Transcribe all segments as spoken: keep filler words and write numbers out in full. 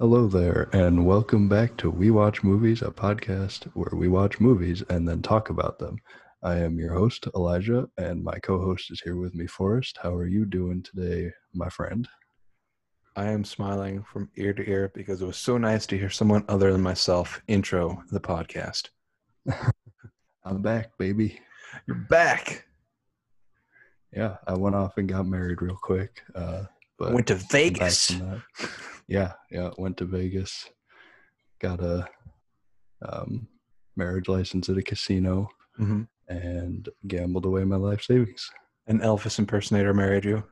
Hello there, and welcome back to We Watch Movies, a podcast where we watch movies and then talk about them. I am your host, Elijah, and my co-host is here with me, Forrest. How are you doing today, my friend? I am smiling from ear to ear because it was so nice to hear someone other than myself intro the podcast. I'm back, baby. You're back. Yeah, I went off and got married real quick. Uh, but I went to I'm back Vegas. from that. Yeah, yeah, went to Vegas. Got a um, marriage license at a casino Mm-hmm. and gambled away my life savings. An Elvis impersonator married you.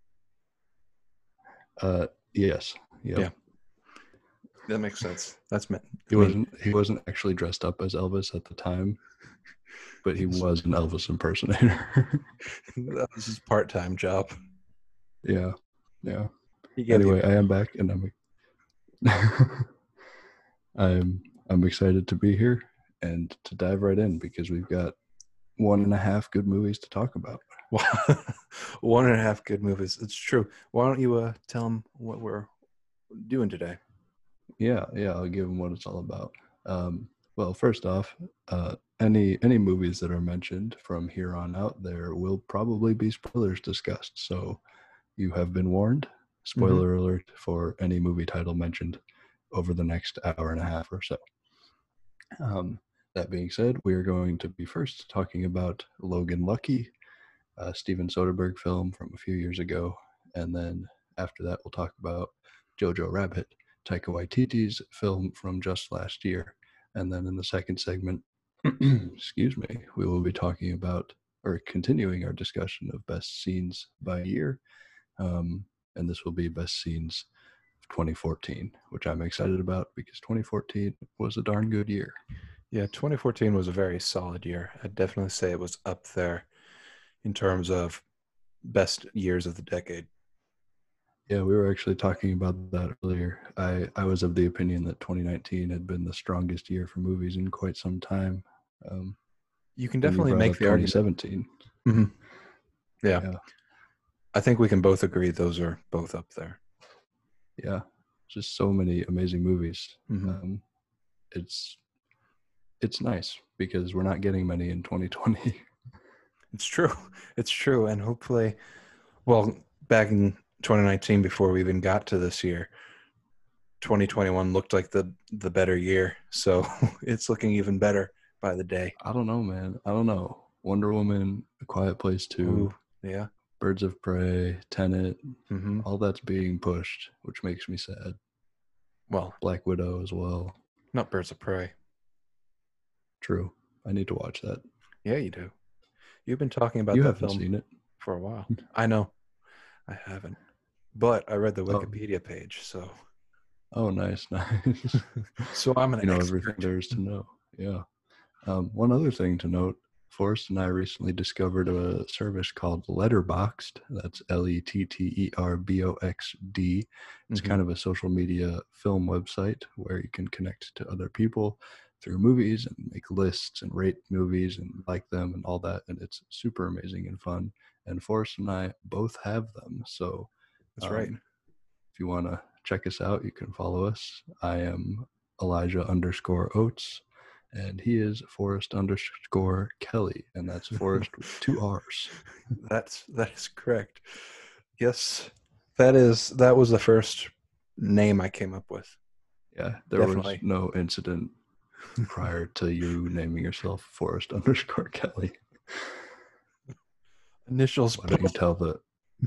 Uh, yes, yep. Yeah, that makes sense. That's meant. He I mean, wasn't he wasn't actually dressed up as Elvis at the time, but he was an Elvis impersonator. that was his part-time job. yeah, yeah. He gave Anyway, you. I am back, and I'm I'm I'm excited to be here and to dive right in because we've got one and a half good movies to talk about. One and a half good movies. It's true. Why don't you uh, tell them what we're doing today? Yeah, yeah. I'll give them what it's all about. Um, well, first off, uh, any any movies that are mentioned from here on out, there will probably be spoilers discussed. So you have been warned. Mm-hmm. Spoiler alert for any movie title mentioned over the next hour and a half or so. Um, that being said, we are going to be first talking about Logan Lucky, a Steven Soderbergh film from a few years ago. And then after that, we'll talk about Jojo Rabbit, Taika Waititi's film from just last year. And then in the second segment, excuse me, we will be talking about or continuing our discussion of best scenes by year. Um, and this will be best scenes of twenty fourteen, which I'm excited about because twenty fourteen was a darn good year. Yeah, twenty fourteen was a very solid year. I'd definitely say it was up there in terms of best years of the decade. Yeah, we were actually talking about that earlier. I, I was of the opinion that twenty nineteen had been the strongest year for movies in quite some time. Um, You can and you definitely brought make up the argument. twenty seventeen. Mm-hmm. Yeah, Yeah, I think we can both agree those are both up there. yeah, just so many amazing movies. Mm-hmm. Um, it's it's nice because we're not getting many in twenty twenty. It's true. It's true. And hopefully, well, back in twenty nineteen, before we even got to this year, twenty twenty-one looked like the, the better year. So it's looking even better by the day. I don't know, man. I don't know. Wonder Woman, A Quiet Place two, Ooh, yeah. Birds of Prey, Tenet, Mm-hmm. all that's being pushed, which makes me sad. Well, Black Widow as well. not Birds of Prey. True. I need to watch that. Yeah, you do. You've been talking about You that haven't film seen it. for a while. I know. I haven't. But I read the Oh, Wikipedia page, so oh, nice, nice. so I'm an You know everything expert. there is to know. Yeah. Um, one other thing to note, Forrest and I recently discovered a service called Letterboxd. That's L E T T E R B O X D. It's Mm-hmm. kind of a social media film website where you can connect to other people through movies and make lists and rate movies and like them and all that. And it's super amazing and fun. And Forrest and I both have them. So That's right. um, if you want to check us out, you can follow us. I am Elijah underscore Oates, and he is Forrest underscore Kelly, and that's Forrest with two R's. That's that is correct. Yes, that is that was the first name I came up with. Yeah, there Definitely. was no incident prior to you naming yourself Forrest underscore Kelly. Initials. Why don't you tell the?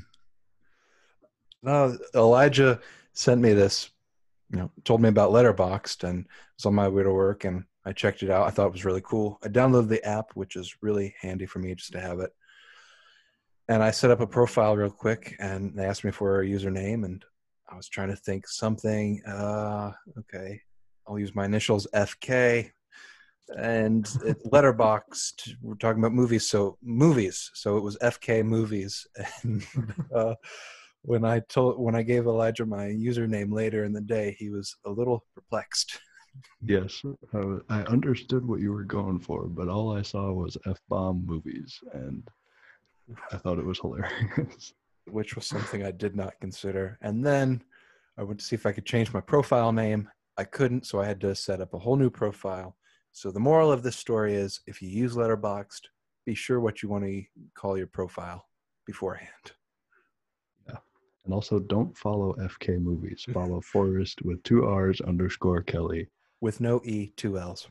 No, Elijah sent me this. You know, told me about Letterboxd, and was on my way to work, and I checked it out. I thought it was really cool. I downloaded the app, which is really handy for me just to have it. And I set up a profile real quick, and they asked me for a username, and I was trying to think something. Uh, okay, I'll use my initials F K, and it, Letterboxd. We're talking about movies, so movies. So it was F K movies, and uh, when I told when I gave Elijah my username later in the day, he was a little perplexed. Yes, I, I understood what you were going for, but all I saw was F bomb movies, and I thought it was hilarious. Which was something I did not consider. And then I went to see if I could change my profile name. I couldn't, so I had to set up a whole new profile. So the moral of this story is, if you use Letterboxd, be sure what you want to call your profile beforehand. Yeah. And also, don't follow F K Movies. Follow Forrest with two R's underscore Kelly. With no E, two L's.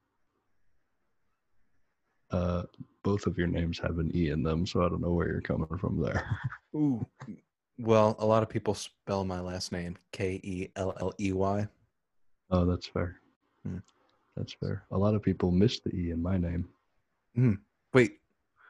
Uh, both of your names have an E in them, so I don't know where you're coming from there. Ooh. Well, a lot of people spell my last name K E L L E Y. Oh, that's fair. Hmm. That's fair. A lot of people miss the E in my name. Hmm. Wait.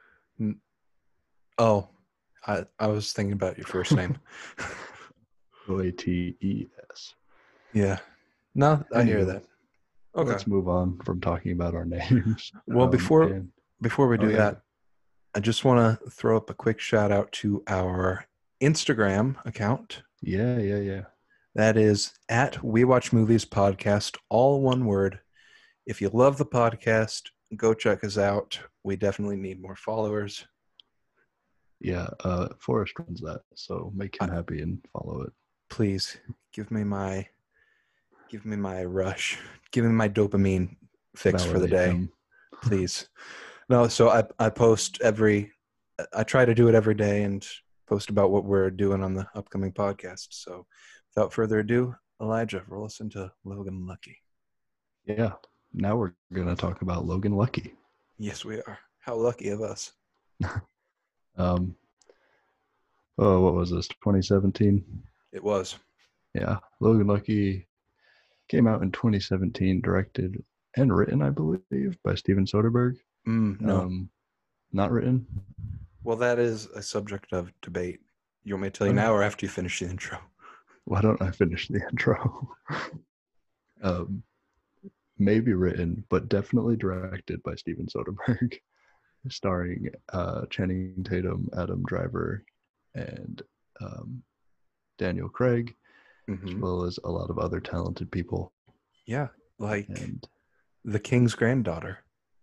Oh, I, I was thinking about your first name. O A T E S. Yeah. No, I hear Anywho, that. Okay. Let's move on from talking about our names. Well, Um, before and, before we do oh, yeah. that, I just want to throw up a quick shout out to our Instagram account. Yeah, yeah, yeah. That is at We Watch Movies Podcast, all one word. If you love the podcast, go check us out. We definitely need more followers. Yeah, uh, Forrest runs that, so make him I, happy and follow it. Please give me my give me my rush. Give me my dopamine fix Validate for the day. him. Please. No, so I, I post every I try to do it every day and post about what we're doing on the upcoming podcast. So without further ado, Elijah, roll us into Logan Lucky. Yeah. Now we're gonna talk about Logan Lucky. Yes, we are. How lucky of us. um oh, what was this? twenty seventeen? It was. Yeah. Logan Lucky came out in twenty seventeen, directed and written, I believe, by Steven Soderbergh. Mm, no. Um, not written. Well, that is a subject of debate. You want me to tell you Oh. now or after you finish the intro? Why don't I finish the intro? um, maybe written, but definitely directed by Steven Soderbergh, starring uh, Channing Tatum, Adam Driver, and um, Daniel Craig, Mm-hmm. as well as a lot of other talented people. Yeah, like and the king's granddaughter.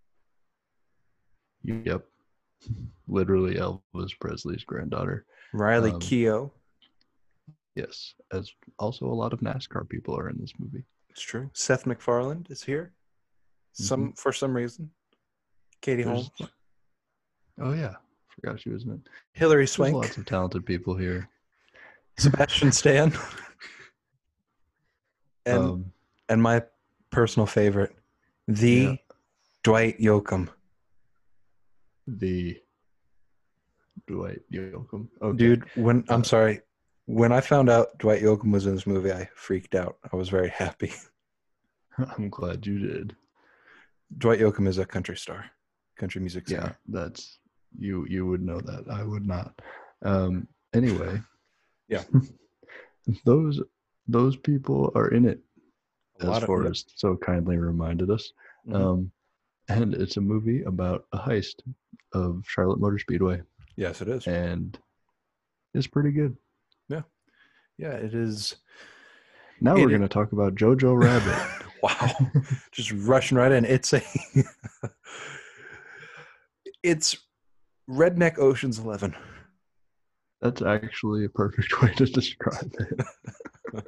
Yep. Literally Elvis Presley's granddaughter. Riley um, Keough. Yes, as also a lot of NASCAR people are in this movie. It's true. Seth MacFarlane is here. Some mm-hmm. For some reason. Katie There's, Holmes. Oh yeah, forgot she was in it. Hilary Swank. There's lots of talented people here. Sebastian Stan. and um, and my personal favorite, the yeah. Dwight Yoakam. The Dwight Yoakam. Okay. Dude, when uh, I'm sorry, when I found out Dwight Yoakam was in this movie, I freaked out. I was very happy. I'm glad you did. Dwight Yoakam is a country star, country music singer. Yeah, that's you. You would know that. I would not. Um. Anyway. Yeah. those those people are in it, a as Forrest yep. so kindly reminded us. Mm-hmm. Um, and it's a movie about a heist of Charlotte Motor Speedway. Yes, it is. And it's pretty good. Yeah. Yeah, it is. Now it we're going to talk about Jojo Rabbit. Wow. Just rushing right in. It's a It's Redneck Ocean's Eleven. That's actually a perfect way to describe it.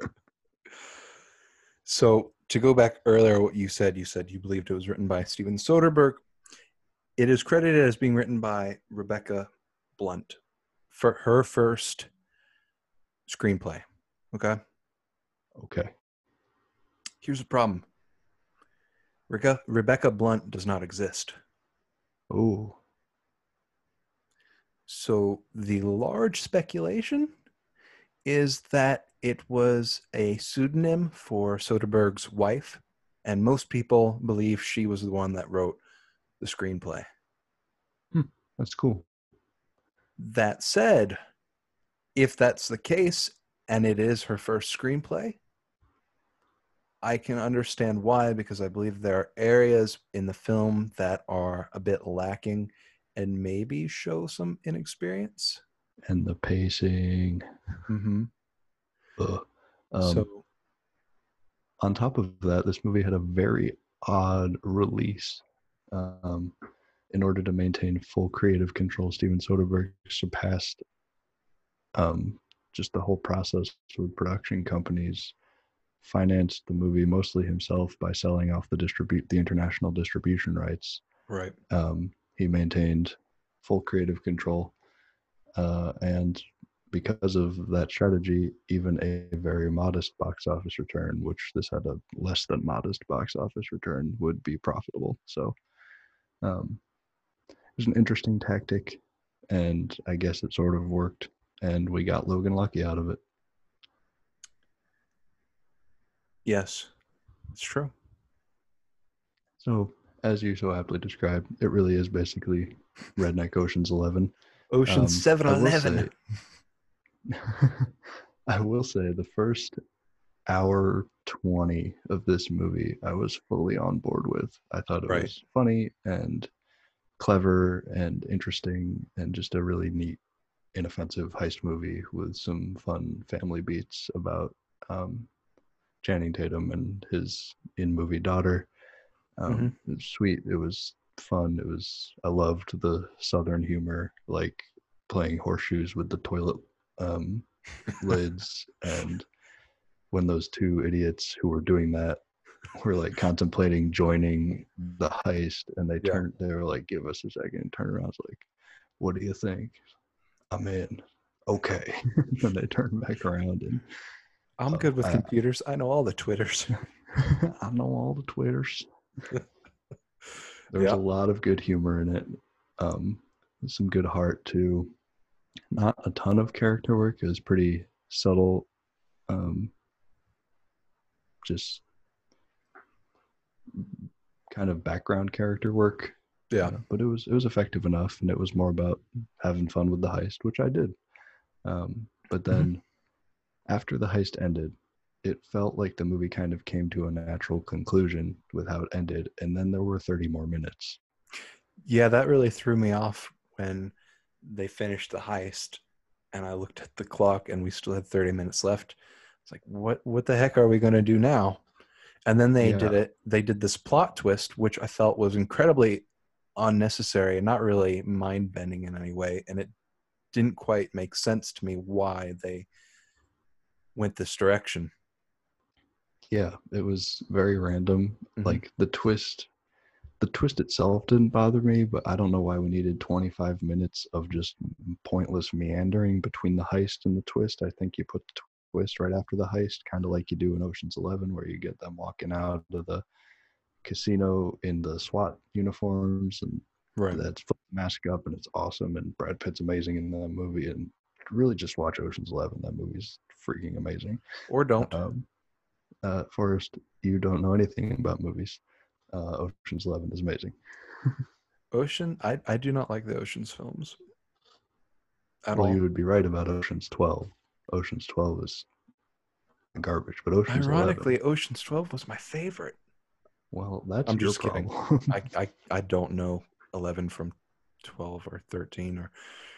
So to go back earlier, what you said, you said you believed it was written by Steven Soderbergh. It is credited as being written by Rebecca Blunt for her first screenplay. Okay? Okay. Here's the problem. Rebecca, Rebecca Blunt does not exist. Oh. So the large speculation is that it was a pseudonym for Soderbergh's wife, and most people believe she was the one that wrote the screenplay. Hmm, that's cool. That said, if that's the case, and it is her first screenplay, I can understand why, because I believe there are areas in the film that are a bit lacking and maybe show some inexperience. And the pacing. Mm-hmm. Ugh. Um, so, on top of that, this movie had a very odd release. Um, in order to maintain full creative control, Steven Soderbergh surpassed um, just the whole process with production companies, financed the movie mostly himself by selling off the distribute the international distribution rights. Right. Um, he maintained full creative control, uh, and because of that strategy, even a very modest box office return, which this had a less than modest box office return, would be profitable. So um, it was an interesting tactic, and I guess it sort of worked, and we got Logan Lucky out of it. Yes, it's true. So, as you so aptly described, it really is basically Redneck Ocean's Eleven. Ocean Um, Seven I will Eleven. say, I will say, the first hour twenty of this movie, I was fully on board with. I thought it Right. was funny and clever and interesting, and just a really neat, inoffensive heist movie with some fun family beats about um, Channing Tatum and his in-movie daughter. Um, Mm-hmm. It was sweet. It was fun. It was. I loved the Southern humor, like playing horseshoes with the toilet um, lids, and when those two idiots who were doing that were like contemplating joining the heist, and they Yeah. turned. They were like, "Give us a second." And turn around. I was like, "What do you think?" I'm in. Okay. Then they turned back around, and I'm uh, good with I, computers. I know all the Twitters. I know all the Twitters. There's Yeah. a lot of good humor in it. Um, some good heart too. Not a ton of character work. It was pretty subtle. Um, just kind of background character work. Yeah. Uh, but it was it was effective enough, and it was more about having fun with the heist, which I did. Um, but then mm-hmm. after the heist ended, it felt like the movie kind of came to a natural conclusion with how it ended, and then there were thirty more minutes. Yeah, that really threw me off when they finished the heist, and I looked at the clock, and we still had thirty minutes left. It's like, what what the heck are we going to do now? And then they yeah. did it. They did this plot twist, which I felt was incredibly unnecessary and not really mind-bending in any way, and it didn't quite make sense to me why they went this direction. Yeah, it was very random. Mm-hmm. Like the twist, the twist itself didn't bother me, but I don't know why we needed twenty-five minutes of just pointless meandering between the heist and the twist. I think you put the twist right after the heist, kind of like you do in Ocean's Eleven, where you get them walking out of the casino in the SWAT uniforms, and right. that's mask up, and it's awesome. And Brad Pitt's amazing in that movie, and really just watch Ocean's Eleven. That movie's freaking amazing. Or don't. Um, uh, Forrest, you don't know anything about movies. Uh, Ocean's Eleven is amazing. Ocean, I, I do not like the Ocean's films at well, all. You would be right about Ocean's twelve. Ocean's twelve is garbage, but Ocean's Ironically, eleven. Ocean's twelve was my favorite. Well, that's I'm your just problem. kidding. I, I I don't know eleven from twelve or thirteen, or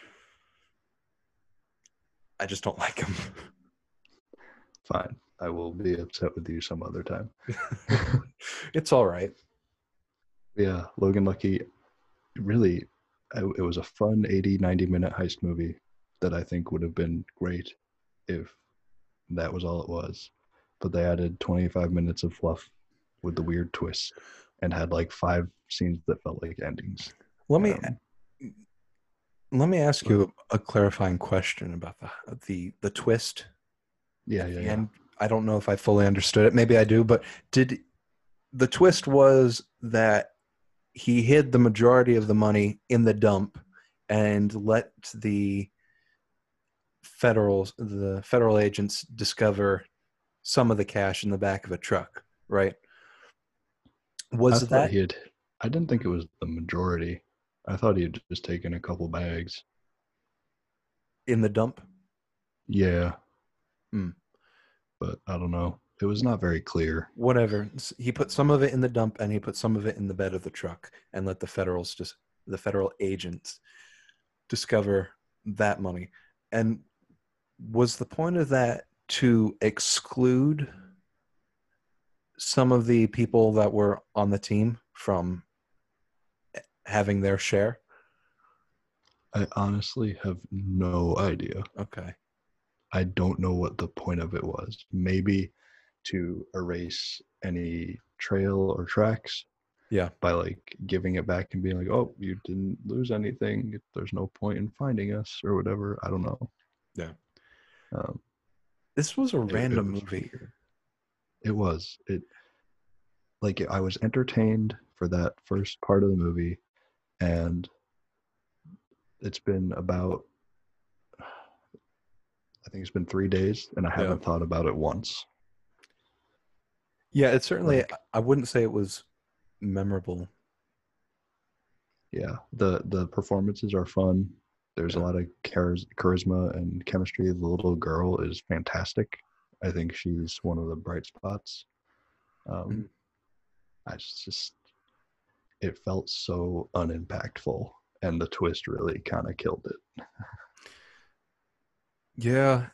I just don't like them. Fine. I will be upset with you some other time. It's all right. Yeah, Logan Lucky, really, it was a fun eighty, ninety minute heist movie that I think would have been great if that was all it was. But they added twenty-five minutes of fluff with the weird twist and had like five scenes that felt like endings. Let me um, let me ask you a, a clarifying question about the the the twist. Yeah, yeah, yeah. And I don't know if I fully understood it. Maybe I do, but did the twist was that he hid the majority of the money in the dump and let the federal the federal agents discover some of the cash in the back of a truck, right? Was I that he had, I didn't think it was the majority. I thought he had just taken a couple bags in the dump? Yeah. Hmm. But I don't know. It was not very clear. Whatever. He put some of it in the dump and he put some of it in the bed of the truck and let the federals just the federal agents discover that money. And was the point of that to exclude some of the people that were on the team from having their share? I honestly have no idea. Okay. I don't know what the point of it was. Maybe to erase any trail or tracks Yeah. by like giving it back and being like, oh, you didn't lose anything. There's no point in finding us or whatever. I don't know. Yeah. Um, This was a it, it random was movie. weird. It was. It like I was entertained for that first part of the movie, and it's been about I think it's been three days, and I Yeah. haven't thought about it once. Yeah, it certainly, Like, I wouldn't say it was memorable. yeah, the the performances are fun. There's Yeah. a lot of chariz- charisma and chemistry. The little girl is fantastic. I think she's one of the bright spots. Um, Mhm. I just, it felt so unimpactful, and the twist really kind of killed it. Yeah.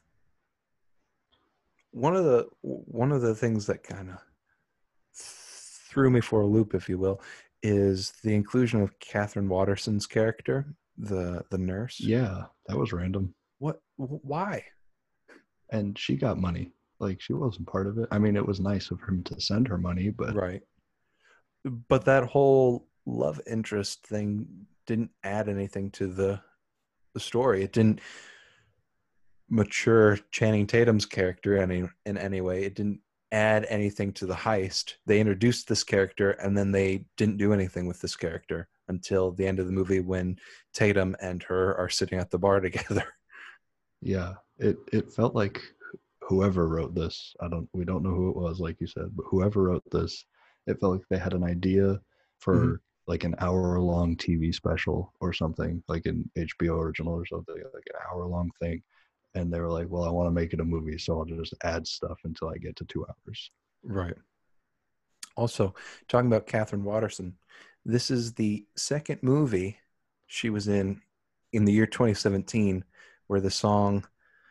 One of the one of the things that kind of threw me for a loop, if you will, is the inclusion of Catherine Watterson's character, the the nurse. Yeah, that was random. What? Why? And she got money. Like, she wasn't part of it. I mean, it was nice of him to send her money, but Right. But that whole love interest thing didn't add anything to the the story. It didn't mature Channing Tatum's character any in any way. It didn't add anything to the heist. They introduced this character and then they didn't do anything with this character until the end of the movie when Tatum and her are sitting at the bar together. yeah, it it felt like whoever wrote this, I don't we don't know who it was, like you said, but whoever wrote this, it felt like they had an idea for Mm-hmm. like an hour long T V special or something, like an H B O original or something, like an hour long thing. And they were like, well, I want to make it a movie, so I'll just add stuff until I get to two hours. Right. Also, talking about Catherine Watterson, this is the second movie she was in in the year twenty seventeen where the song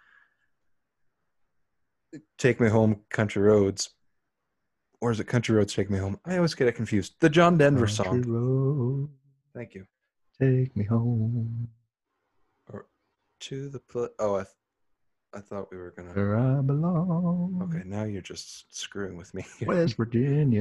Take Me Home, Country Roads, or is it Country Roads, Take Me Home? I always get it confused. The John Denver Country song. road, Thank you. take me home, Or to the pl- oh, I, th- I thought we were gonna. where I belong. Okay, now you're just screwing with me. West Virginia,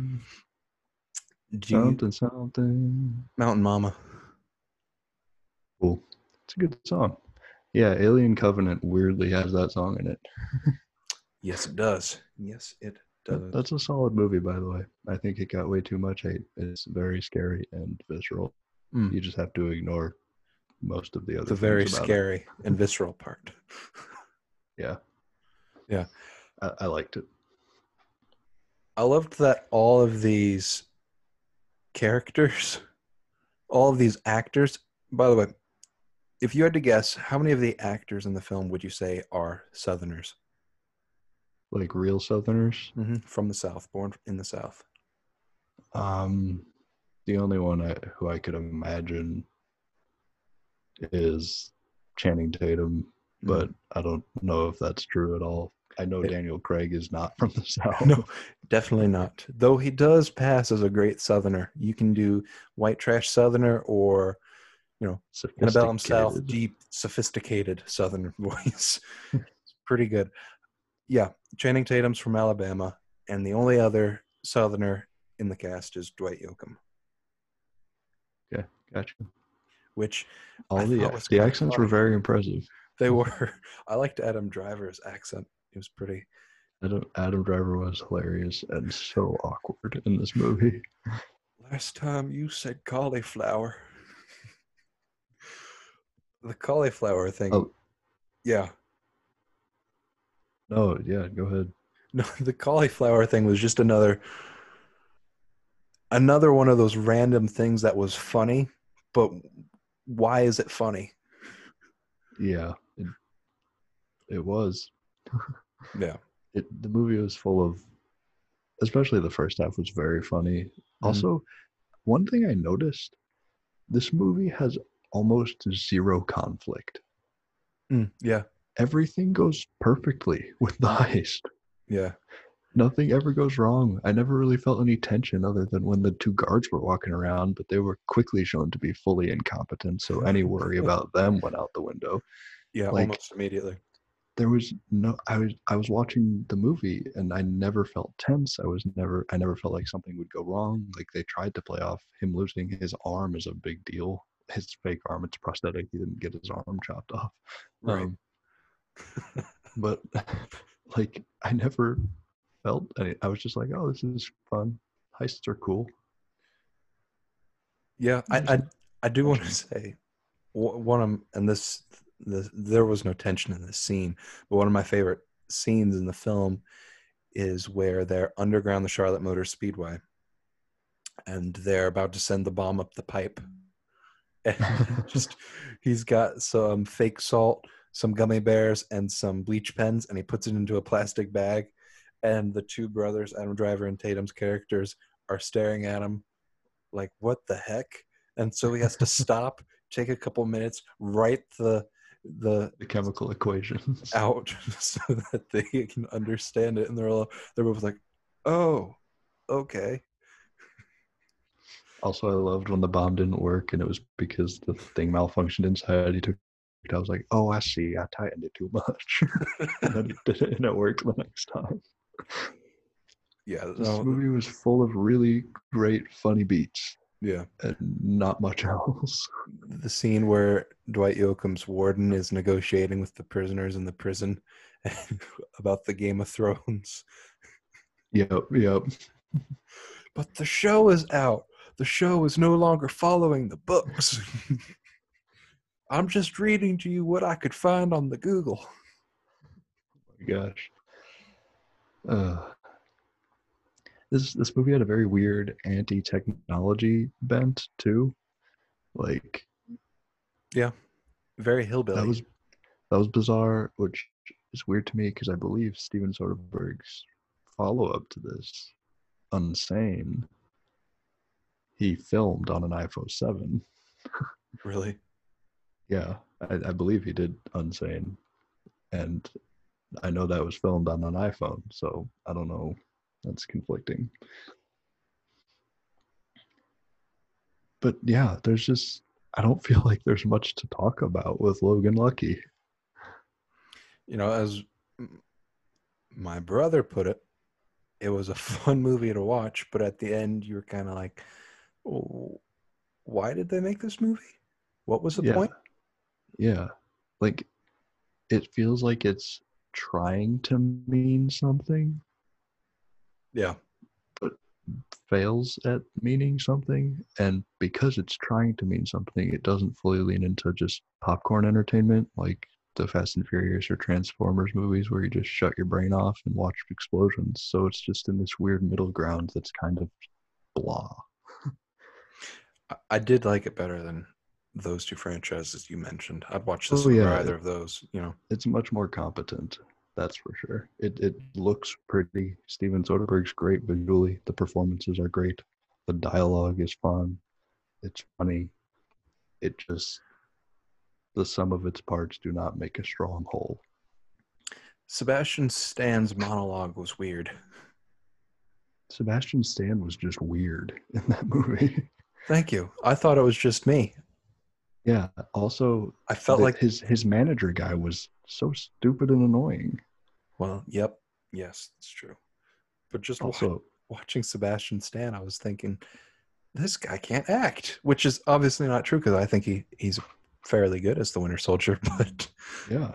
Do you, something, something. Mountain Mama. Cool. It's a good song. Yeah, Alien Covenant weirdly has that song in it. Yes, it does. Yes, it does. That, that's a solid movie, by the way. I think it got way too much hate. It's very scary and visceral. Mm. You just have to ignore most of the other The things very about scary it. and visceral part. Yeah. Yeah. I, I liked it. I loved that all of these characters, all of these actors, by the way, if you had to guess, how many of the actors in the film would you say are Southerners? Like real Southerners. Mm-hmm. From the South, born in the South. Um, the only one I, who I could imagine is Channing Tatum, but Mm. I don't know if that's true at all. I know It- Daniel Craig is not from the South. No, definitely not. Though he does pass as a great Southerner. You can do white trash Southerner or, you know, Antebellum South, Sophisticated. deep, sophisticated Southern voice. It's pretty good. Yeah, Channing Tatum's from Alabama, and the only other Southerner in the cast is Dwight Yoakam, Yeah, gotcha. which All I the thought was the kinda accents were funny. very impressive. They were. I liked Adam Driver's accent. It was pretty. Adam, Adam Driver was hilarious and so awkward in this movie. Last time you said cauliflower. The cauliflower thing. Oh Yeah. no, yeah, go ahead. No, the cauliflower thing was just another another one of those random things that was funny, but why is it funny? Yeah, it, it was. Yeah. It the movie was full of, especially the first half was very funny. Mm-hmm. Also, one thing I noticed, this movie has almost zero conflict. Mm, yeah. Everything goes perfectly with the heist. Yeah. Nothing ever goes wrong. I never really felt any tension other than when the two guards were walking around, but they were quickly shown to be fully incompetent, so any worry about them went out the window. Yeah, Like, almost immediately. there was no I was I was watching the movie and I never felt tense. I was never I never felt like something would go wrong. Like they tried to play off him losing his arm as a big deal. His fake arm, it's prosthetic. He didn't get his arm chopped off. Right. Um, but like I never felt any, I was just like, oh, this is fun. Heists are cool. Yeah, I There's I, no I do want to tension. say w- one of and this the there was no tension in this scene, but one of my favorite scenes in the film is where they're underground the Charlotte Motor Speedway and they're about to send the bomb up the pipe. And he just he's got some fake salt, some gummy bears, and some bleach pens, and he puts it into a plastic bag. And the two brothers, Adam Driver and Tatum's characters, are staring at him like, "What the heck?" And so he has to stop, take a couple minutes, write the the The chemical equations. out so that they can understand it. And they're all they're both like, "Oh, okay." Also, I loved when the bomb didn't work and it was because the thing malfunctioned inside. He took it. I was like, oh, I see. I tightened it too much. And then he did it and it worked the next time. Yeah, This no, movie was full of really great, funny beats yeah. and not much else. The scene where Dwight Yoakam's warden is negotiating with the prisoners in the prison about the Game of Thrones. Yep, yep. But the show is out. The show is no longer following the books. I'm just reading to you what I could find on the Google. Oh my gosh. Uh, this this movie had a very weird anti-technology bent too. Like Yeah, very that hillbilly. was that was bizarre, which is weird to me because I believe Steven Soderbergh's follow-up to this, Unsane, he filmed on an iPhone seven. Really? Yeah, I, I believe he did Unsane, and I know that was filmed on an iPhone, so I don't know. That's conflicting. But yeah, there's just I don't feel like there's much to talk about with Logan Lucky. You know, as my brother put it, it was a fun movie to watch, but at the end, you were kind of like, oh, why did they make this movie? What was the Yeah, point? yeah. Like it feels like it's trying to mean something, Yeah. but fails at meaning something. And because it's trying to mean something, it doesn't fully lean into just popcorn entertainment like the Fast and Furious or Transformers movies where you just shut your brain off and watch explosions. So it's just in this weird middle ground that's kind of blah. I, I did like it better than those two franchises you mentioned. I'd watch this Oh over yeah, either of those, you know. it's much more competent. That's for sure. It it looks pretty. Steven Soderbergh's great visually. The performances are great. The dialogue is fun. It's funny. It just the sum of its parts do not make a strong whole. Sebastian Stan's monologue was weird. Sebastian Stan was just weird in that movie. Thank you. I thought it was just me. Yeah. Also, I felt the, like, his his manager guy was so stupid and annoying. well, yep, yes, it's true. But just wa- Also, watching Sebastian Stan, I was thinking, this guy can't act, which is obviously not true because I think he, he's fairly good as the Winter Soldier. But yeah,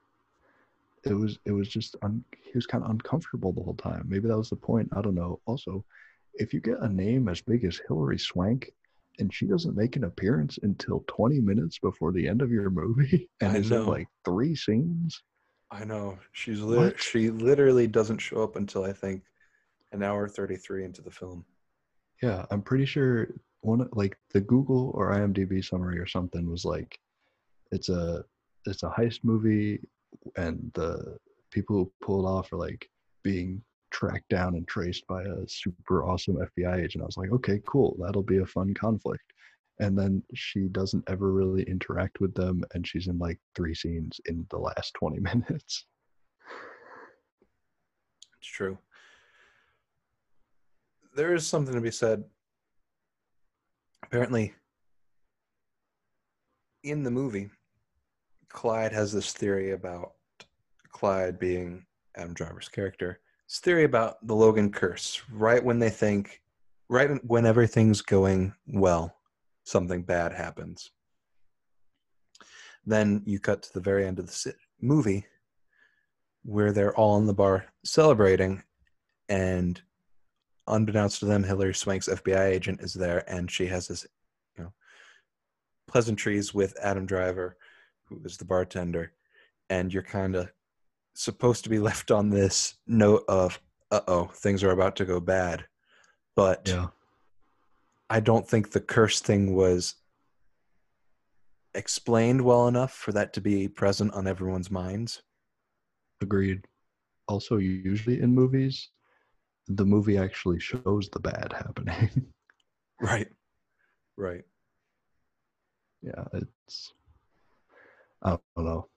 it was it was just un, he was kind of uncomfortable the whole time. Maybe that was the point. I don't know. Also, if you get a name as big as Hilary Swank and she doesn't make an appearance until twenty minutes before the end of your movie and I is in know, like three scenes, I know, she's lit. what? She literally doesn't show up until I think an hour thirty-three into the film. Yeah, I'm pretty sure one like the Google or IMDb summary or something was like it's a it's a heist movie and the people who pull it off are like being tracked down and traced by a super awesome F B I agent. I was like, okay, cool, that'll be a fun conflict. And then she doesn't ever really interact with them, and she's in like three scenes in the last twenty minutes. It's true. There is something to be said. Apparently, in the movie, Clyde has this theory about Clyde being Adam Driver's character, his theory about the Logan curse. Right when they think, right when everything's going well, something bad happens. Then you cut to the very end of the movie where they're all in the bar celebrating, and unbeknownst to them, Hilary Swank's F B I agent is there, and she has this, you know, pleasantries with Adam Driver, who is the bartender, and you're kind of supposed to be left on this note of, uh-oh, things are about to go bad. But yeah. I don't think the curse thing was explained well enough for that to be present on everyone's minds. Agreed. Also, usually in movies, the movie actually shows the bad happening. Right. Right. Yeah, it's, I don't know.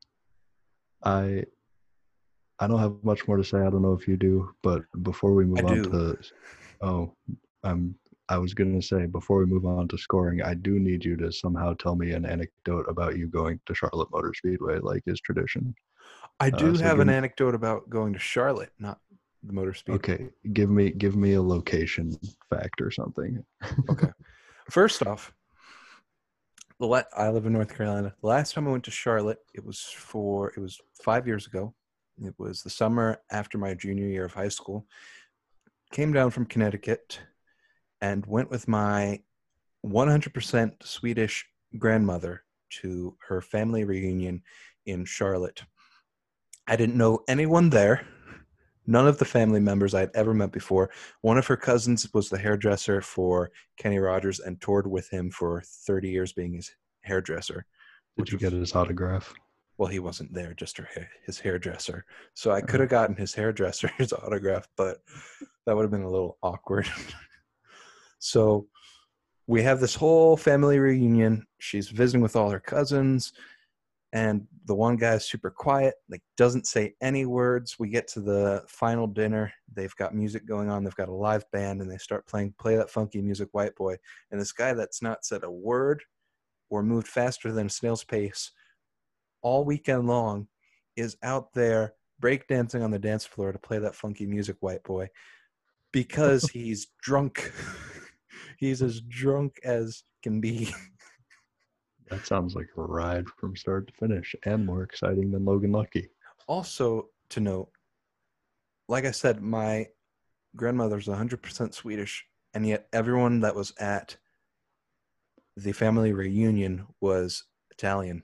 I I don't have much more to say. I don't know if you do, but before we move I on do. to, oh, I'm, I was going to say, before we move on to scoring, I do need you to somehow tell me an anecdote about you going to Charlotte Motor Speedway, like is tradition. I do Uh, so have give an me, anecdote about going to Charlotte, not the Motor Speedway. okay, give me give me a location fact or something. Okay. First off, the la- I live in North Carolina. The last time I went to Charlotte, it was for it was five years ago. It was the summer after my junior year of high school. Came down from Connecticut and went with my one hundred percent Swedish grandmother to her family reunion in Charlotte. I didn't know anyone there. None of the family members I had ever met before. One of her cousins was the hairdresser for Kenny Rogers and toured with him for thirty years being his hairdresser. Did you get his autograph? Well, he wasn't there, just her, his hairdresser. So I could have gotten his hairdresser's autograph, but that would have been a little awkward. So we have this whole family reunion. She's visiting with all her cousins. And the one guy is super quiet, like doesn't say any words. We get to the final dinner. They've got music going on. They've got a live band, and they start playing Play That Funky Music, White Boy. And this guy that's not said a word or moved faster than a snail's pace all weekend long is out there breakdancing on the dance floor to play that funky music, White Boy, because he's drunk. He's as drunk as can be. That sounds like a ride from start to finish and more exciting than Logan Lucky. Also to note, like I said, my grandmother's one hundred percent Swedish, and yet everyone that was at the family reunion was Italian.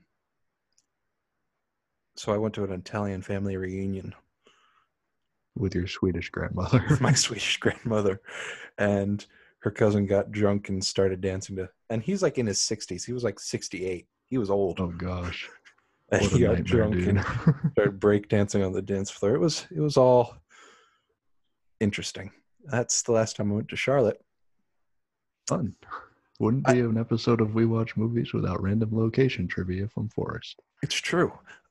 So I went to an Italian family reunion. With your Swedish grandmother. With my Swedish grandmother. And her cousin got drunk and started dancing to, and he's like in his sixties. He was like sixty-eight. He was old. Oh gosh. And What he a got nightmare, drunk dude. and started breakdancing on the dance floor. It was it was all interesting. That's the last time I went to Charlotte. Fun. Wouldn't be I, an episode of We Watch Movies without random location trivia from Forrest. It's true.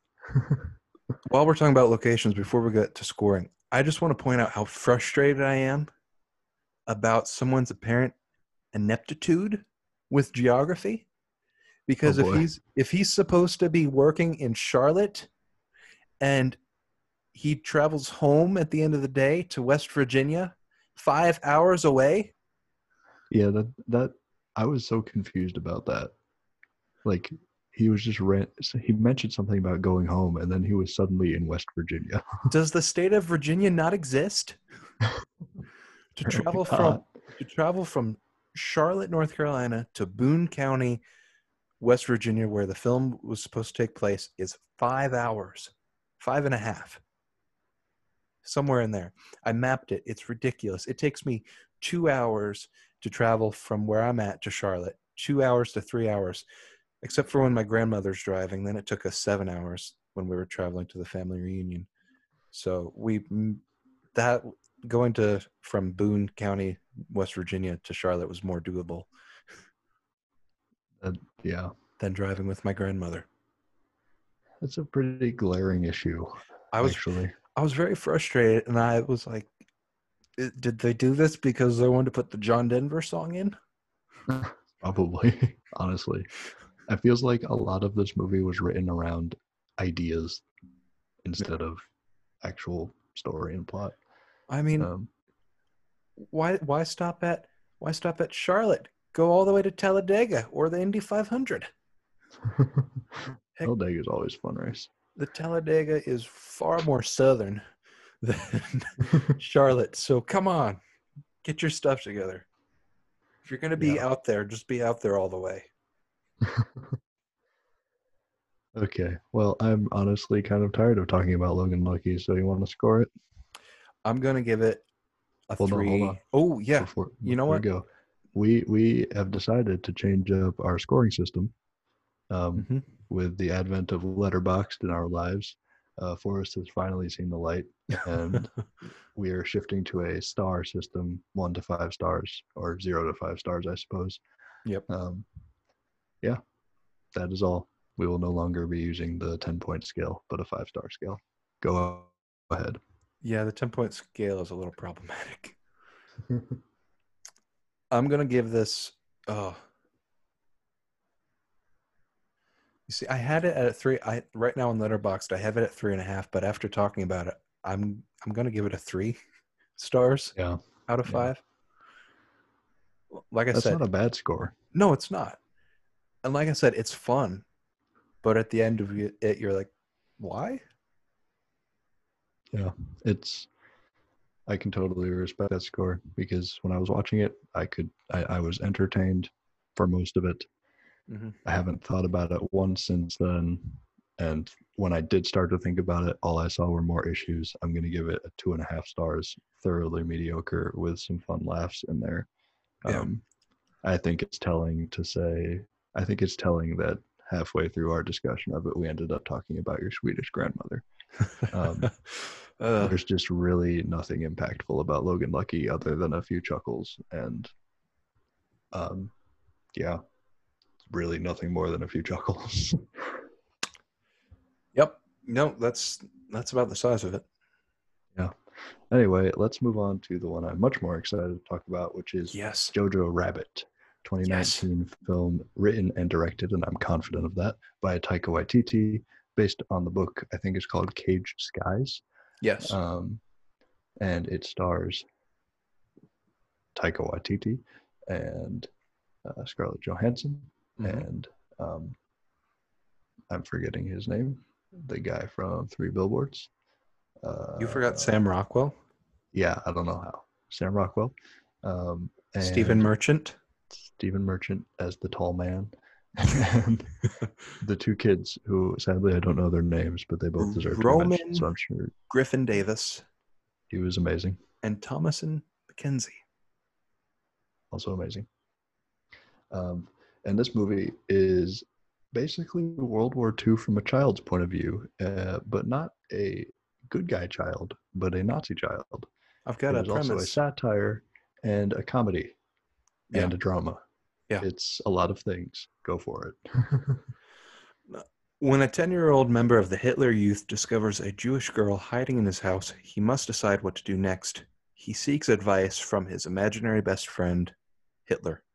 While we're talking about locations, before we get to scoring, I just want to point out how frustrated I am about someone's apparent ineptitude with geography. Because oh if he's if he's supposed to be working in Charlotte and he travels home at the end of the day to West Virginia, five hours away. Yeah, that that I was so confused about that. Like he was just ran, he mentioned something about going home, and then he was suddenly in West Virginia. Does the state of Virginia not exist? to travel from to travel from Charlotte, North Carolina, to Boone County, West Virginia, where the film was supposed to take place, is five hours, five and a half, somewhere in there. I mapped it. It's ridiculous. It takes me two hours to travel from where I'm at to Charlotte, two hours to three hours, except for when my grandmother's driving. Then it took us seven hours when we were traveling to the family reunion. So we that going to from Boone County, West Virginia to Charlotte was more doable. Uh, yeah. Than driving with my grandmother. That's a pretty glaring issue. I was actually. I was very frustrated, and I was like, "Did they do this because they wanted to put the John Denver song in?" Probably. Honestly, it feels like a lot of this movie was written around ideas instead of actual story and plot. I mean, Um, why why stop at why stop at Charlotte? Go all the way to Talladega or the Indy five hundred. Heck, Talladega is always a fun race. the Talladega is far more southern than Charlotte. So come on, get your stuff together. If you're going to be Yeah. out there, just be out there all the way. Okay. Well, I'm honestly kind of tired of talking about Logan Lucky, so you want to score it? I'm going to give it a Hold on, three. hold on. Oh, yeah. Before, You know before what? we go, we we have decided to change up our scoring system. Um, Mm-hmm. with the advent of Letterboxd in our lives, uh, Forrest has finally seen the light, and we are shifting to a star system, one to five stars, or zero to five stars, I suppose. Yep. Um, yeah, that is all. We will no longer be using the ten-point scale, but a five-star scale. Go ahead. Yeah, the ten-point scale is a little problematic. I'm going to give this... Oh. You see, I had it at a three. I right now on Letterboxd, I have it at three and a half. But after talking about it, I'm I'm going to give it a three stars Yeah, out of yeah. five. Like I That's said, not a bad score. no, it's not. And like I said, it's fun. But at the end of it, you're like, why? Yeah, it's. I can totally respect that score because when I was watching it, I could. I, I was entertained for most of it. Mm-hmm. I haven't thought about it once since then. And when I did start to think about it, all I saw were more issues. I'm going to give it a two and a half stars, thoroughly mediocre with some fun laughs in there. Yeah. Um, I think it's telling to say, I think it's telling that halfway through our discussion of it, we ended up talking about your Swedish grandmother. Um, uh, there's just really nothing impactful about Logan Lucky other than a few chuckles. And um, yeah, really nothing more than a few chuckles. Yep. No, that's that's about the size of it. Yeah. Anyway, let's move on to the one I'm much more excited to talk about, which is Yes. Jojo Rabbit, twenty nineteen yes. film written and directed, and I'm confident of that, by Taika Waititi, based on the book I think it's called Caged Skies. Yes. Um, and it stars Taika Waititi and uh, Scarlett Johansson, mm-hmm. and um, I'm forgetting his name, the guy from Three Billboards. Uh, you forgot Sam Rockwell? Yeah, I don't know how. Sam Rockwell. Um, and Stephen Merchant. Stephen Merchant as the tall man. And the two kids who, sadly, I don't know their names, but they both deserve Roman to be mentioned, so I'm sure. Griffin Davis. He was amazing. And Thomasin McKenzie. Also amazing. Um, and this movie is basically World War Two from a child's point of view, uh, but not a good guy child, but a Nazi child. I've got it a is premise. Also a satire and a comedy yeah. and a drama. Yeah. It's a lot of things. Go for it. When a ten-year-old member of the Hitler Youth discovers a Jewish girl hiding in his house, he must decide what to do next. He seeks advice from his imaginary best friend, Hitler.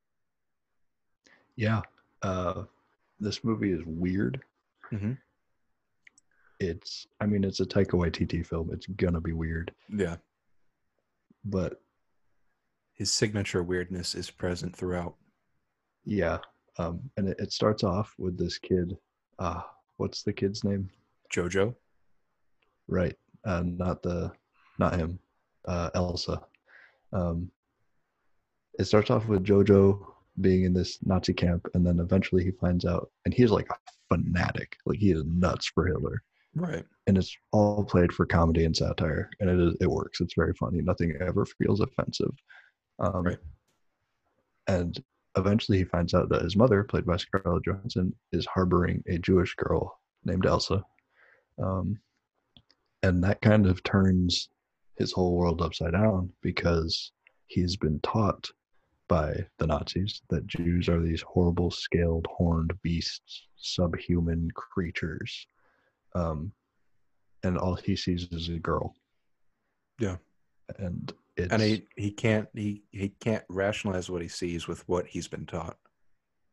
Yeah. Uh, this movie is weird. Mm-hmm. It's, I mean, it's a Taika Waititi film. It's gonna be weird. Yeah. But his signature weirdness is present throughout. Yeah. Um, and it, it starts off with this kid. Uh, what's the kid's name? Jojo. Right. Uh, not the, not him. Uh, Elsa. Um, it starts off with Jojo being in this Nazi camp, and then eventually he finds out, and he's like a fanatic. Like he is nuts for Hitler. Right. And it's all played for comedy and satire, and it is it works. It's very funny. Nothing ever feels offensive. Um, right. And eventually he finds out that his mother, played by Scarlett Johansson, is harboring a Jewish girl named Elsa. Um, and that kind of turns his whole world upside down because he's been taught by the Nazis that Jews are these horrible, scaled, horned beasts, subhuman creatures. Um, and all he sees is a girl. Yeah. And it's, and he, he can't he, he can't rationalize what he sees with what he's been taught.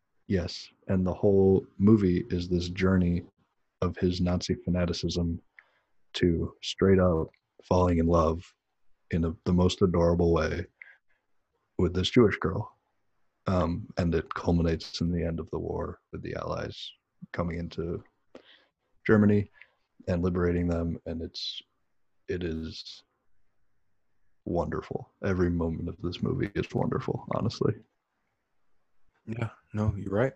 Yes. And the whole movie is this journey of his Nazi fanaticism to straight up falling in love in a, the most adorable way with this Jewish girl. Um, and it culminates in the end of the war with the Allies coming into Germany and liberating them. And it's, it is wonderful. Every moment of this movie is wonderful, honestly. Yeah, no, you're right.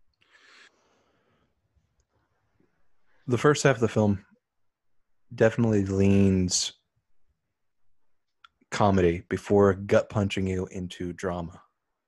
The first half of the film definitely leans comedy before gut punching you into drama.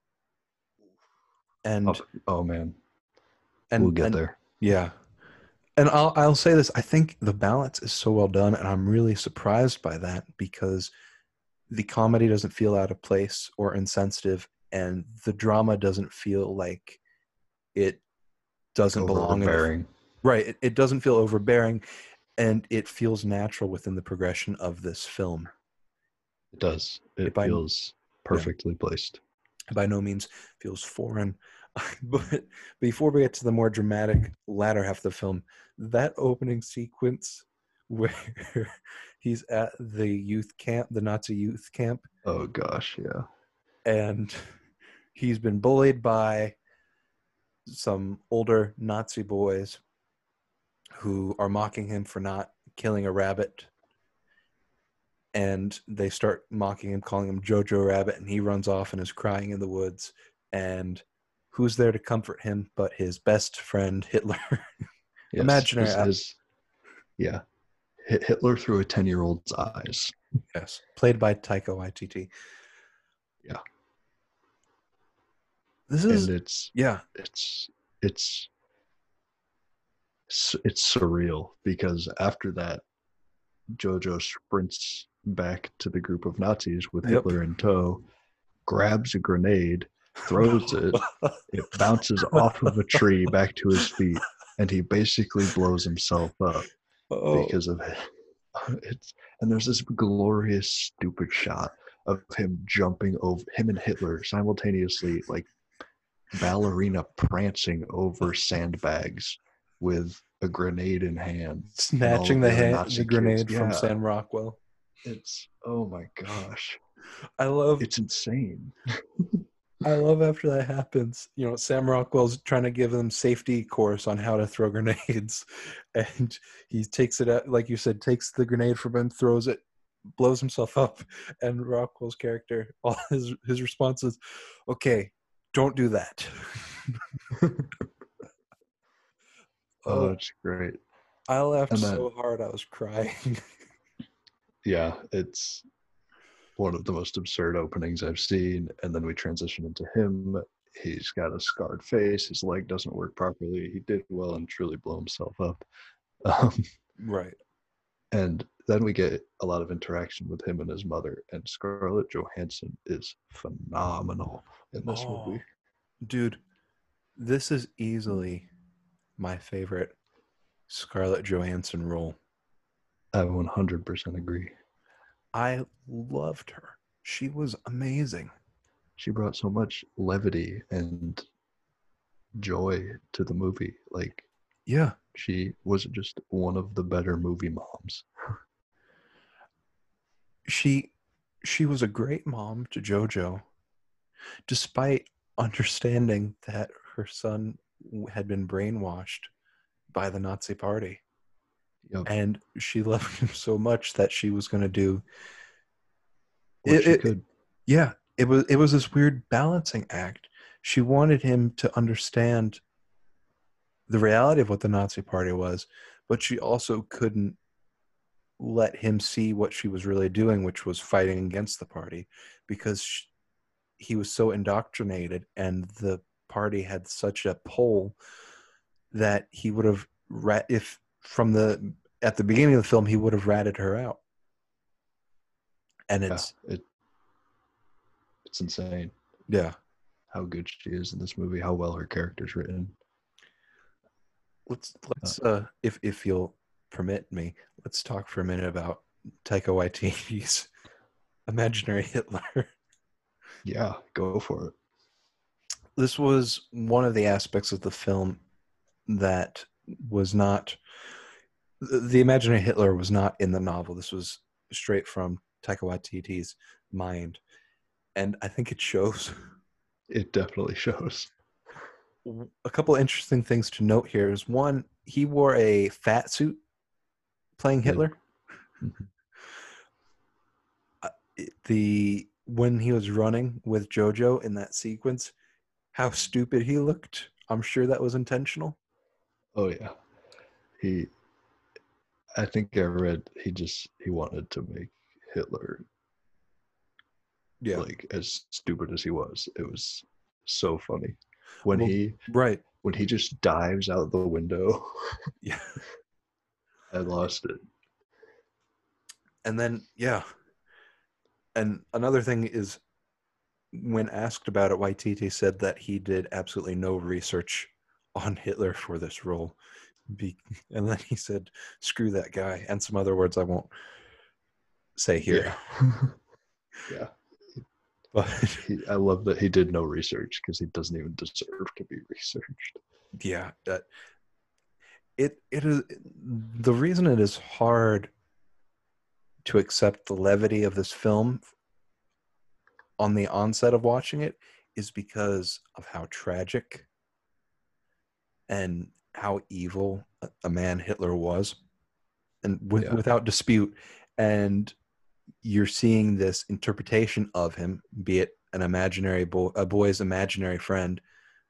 And oh, oh man, and we'll get and, there. Yeah. And I'll I'll say this, I think the balance is so well done, and I'm really surprised by that because the comedy doesn't feel out of place or insensitive, and the drama doesn't feel like it doesn't belong in the Overbearing. right. It, it doesn't feel overbearing, and it feels natural within the progression of this film. It does. It, It by, feels perfectly yeah. placed. By no means feels foreign. But before we get to the more dramatic latter half of the film, that opening sequence where he's at the youth camp, the Nazi youth camp. Oh gosh, yeah. And he's been bullied by some older Nazi boys who are mocking him for not killing a rabbit. And they start mocking him, calling him Jojo Rabbit, and he runs off and is crying in the woods. And who's there to comfort him but his best friend, Hitler? Yes, Imaginary. his, his, yeah. Hitler through a ten-year-old's eyes. Yes. Played by Taika Waititi. Yeah. This is... And it's... Yeah. It's... It's... It's surreal because after that, Jojo sprints back to the group of Nazis with Yep. Hitler in tow, grabs a grenade, throws it, it bounces off of a tree back to his feet, and he basically blows himself up oh. because of it. It's, and there's this glorious, stupid shot of him jumping over, him and Hitler simultaneously, like ballerina prancing over sandbags with a grenade in hand, snatching the hand, the grenade kids. from yeah. Sam Rockwell. It's oh my gosh, I love it's insane. I love after that happens, you know, Sam Rockwell's trying to give them safety course on how to throw grenades, and he takes it out, like you said, takes the grenade from him, throws it, blows himself up, and Rockwell's character, all his his response is, "Okay, don't do that." Oh, it's great. I laughed then, so hard I was crying. Yeah, it's one of the most absurd openings I've seen. And then we transition into him. He's got a scarred face. His leg doesn't work properly. He did well and truly blow himself up. Um, right. And then we get a lot of interaction with him and his mother. And Scarlett Johansson is phenomenal in this oh, movie. Dude, this is easily my favorite Scarlett Johansson role. I one hundred percent agree. I loved her. She was amazing. She brought so much levity and joy to the movie. Like, yeah, she was just one of the better movie moms. She she was a great mom to Jojo, despite understanding that her son had been brainwashed by the Nazi party. Yep. And she loved him so much that she was going to do what it, she it, could. Yeah, it was it was this weird balancing act. She wanted him to understand the reality of what the Nazi party was, but she also couldn't let him see what she was really doing, which was fighting against the party, because she, he was so indoctrinated, and the party had such a pull that he would have, if from the at the beginning of the film, he would have ratted her out. And it's yeah, it, it's insane. Yeah, how good she is in this movie, how well her character's written. Let's let's uh, if if you'll permit me, let's talk for a minute about Taika Waititi's imaginary Hitler. Yeah, go for it. This was one of the aspects of the film that was not the, the imaginary Hitler was not in the novel. This was straight from Taika Waititi's mind, and I think it shows. It definitely shows. A couple interesting things to note here is one, he wore a fat suit playing Yeah. Hitler. Mhm. Uh, the when he was running with Jojo in that sequence, how stupid he looked. I'm sure that was intentional. Oh yeah. He I think I read he just he wanted to make Hitler Yeah. like as stupid as he was. It was so funny. When Well, he right. when he just dives out the window, Yeah. I lost it. And then, yeah. And another thing is, when asked about it, Waititi said that he did absolutely no research on Hitler for this role. Be- and then he said, screw that guy, and some other words I won't say here. Yeah. Yeah. But He, I love that he did no research because he doesn't even deserve to be researched. yeah, that it it is the reason it is hard to accept the levity of this film on the onset of watching it is because of how tragic and how evil a man Hitler was, and with, Yeah. without dispute. And you're seeing this interpretation of him, be it an imaginary boy, a boy's imaginary friend,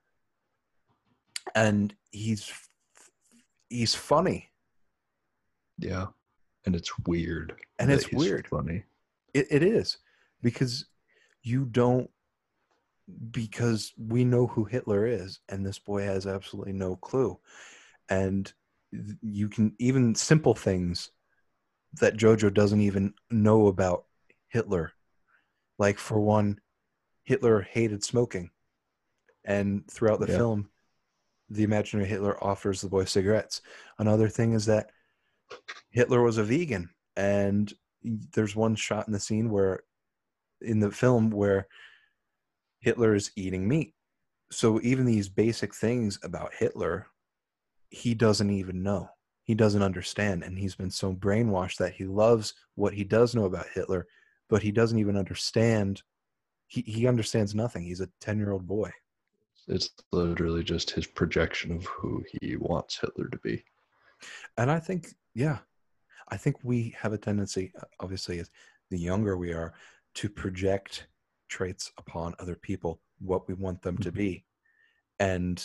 and he's he's funny, Yeah. And it's weird and that it's he's weird. funny. It, it is because you don't because we know who Hitler is, and this boy has absolutely no clue. And you can even simple things that Jojo doesn't even know about Hitler. Like, for one, Hitler hated smoking. And throughout the Yeah. film, the imaginary Hitler offers the boy cigarettes. Another thing is that Hitler was a vegan. And there's one shot in the scene where, in the film, where Hitler is eating meat. So even these basic things about Hitler, he doesn't even know. He doesn't understand. And he's been so brainwashed that he loves what he does know about Hitler, but he doesn't even understand. He, he understands nothing. He's a ten year old boy. It's literally just his projection of who he wants Hitler to be. And I think, yeah, I think we have a tendency, obviously, as the younger we are, to project traits upon other people, what we want them to Mhm. be. And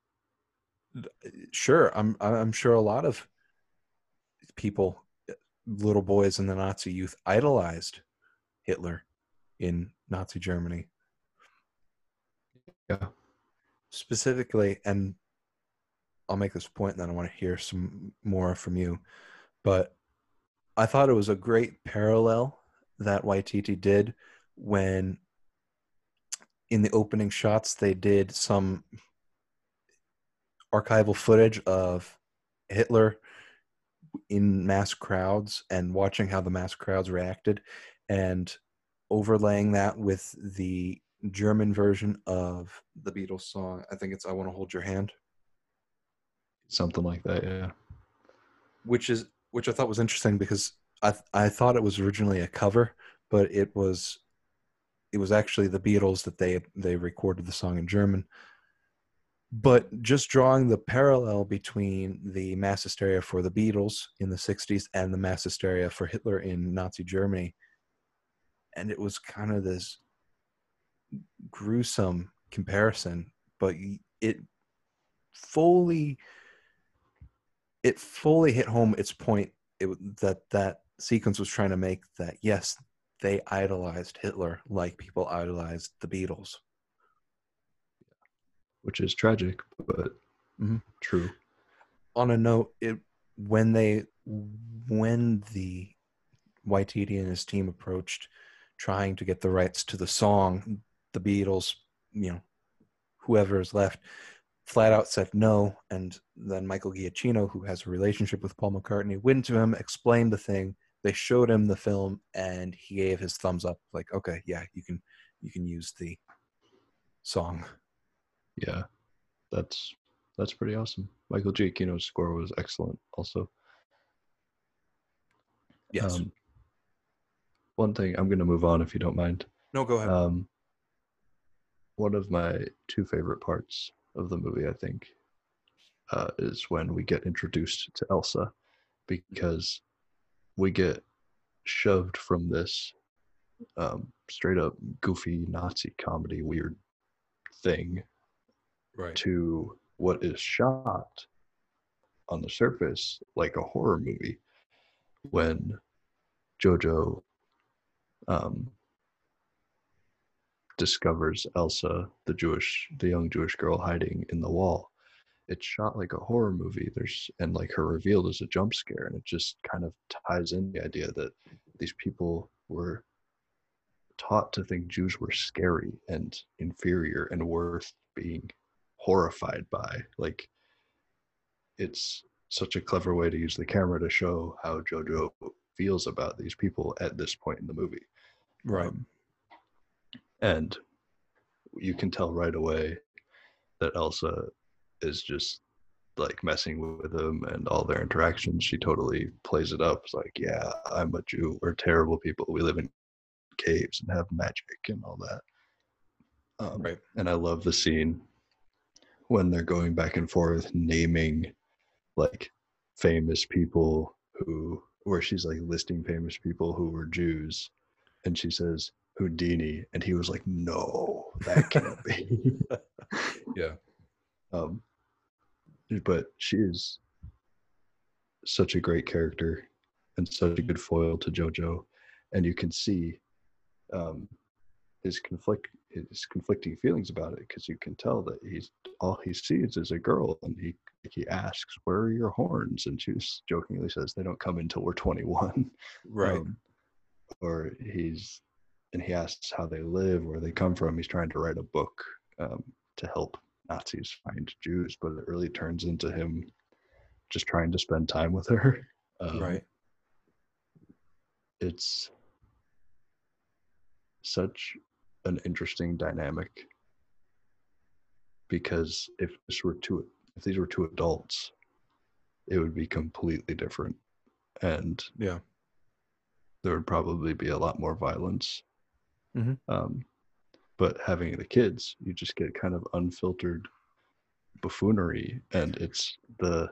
sure, I'm I'm sure a lot of people, little boys in the Nazi youth, idolized Hitler in Nazi Germany Yeah. specifically. And I'll make this point, and then I want to hear some more from you. But I thought it was a great parallel that Waititi did when, in the opening shots, they did some archival footage of Hitler in mass crowds and watching how the mass crowds reacted, and overlaying that with the German version of the Beatles song. I think it's I Want to Hold Your Hand, Something like that. Yeah. which is which I thought was interesting because I I thought it was originally a cover, but it was it was actually the Beatles that they they recorded the song in German. But just drawing the parallel between the mass hysteria for the Beatles in the sixties and the mass hysteria for Hitler in Nazi Germany, and it was kind of this gruesome comparison, but it fully it fully hit home its point, it, that that sequence was trying to make, that yes, they idolized Hitler like people idolized the Beatles. Which is tragic, but Mm-hmm. true. On a note, it when they when the Waititi and his team approached trying to get the rights to the song, the Beatles, you know, whoever is left, flat out said no. And then Michael Giacchino, who has a relationship with Paul McCartney, went to him, explained the thing. They showed him the film, and he gave his thumbs up, like, okay, yeah, you can you can use the song. Yeah. That's that's pretty awesome. Michael Giacchino's score was excellent also. Yes. Um, one thing, I'm going to move on if you don't mind. No, go ahead. Um, one of my two favorite parts of the movie, I think, uh, is when we get introduced to Elsa, because we get shoved from this um, straight up goofy Nazi comedy weird thing Right. to what is shot on the surface like a horror movie when Jojo um, discovers Elsa, the Jewish, the young Jewish girl hiding in the wall. It's shot like a horror movie. There's and like her revealed as a jump scare, and it just kind of ties in the idea that these people were taught to think Jews were scary and inferior and worth being horrified by. Like, it's such a clever way to use the camera to show how Jojo feels about these people at this point in the movie. Right. Um, and you can tell right away that Elsa is just like messing with them and all their interactions. She totally plays it up. It's like, yeah, I'm a Jew. We're terrible people. We live in caves and have magic and all that. Um, Right. And I love the scene when they're going back and forth naming like famous people who, where she's like listing famous people who were Jews, and she says Houdini, and he was like, no, that can't be. Yeah. um, but she is such a great character and such a good foil to Jojo, and you can see um, his conflict, his conflicting feelings about it, because you can tell that he's all he sees is a girl, and he he asks, "Where are your horns?" And she just jokingly says, "They don't come until we're twenty-one." Right. Um, or he's and he asks how they live, where they come from. He's trying to write a book um, to help Nazis find Jews, but it really turns into him just trying to spend time with her. Um, Right. It's such an interesting dynamic, because if this were two, if these were two adults, it would be completely different, and Yeah. there would probably be a lot more violence. Mm-hmm. Um, but having the kids, you just get kind of unfiltered buffoonery, and it's the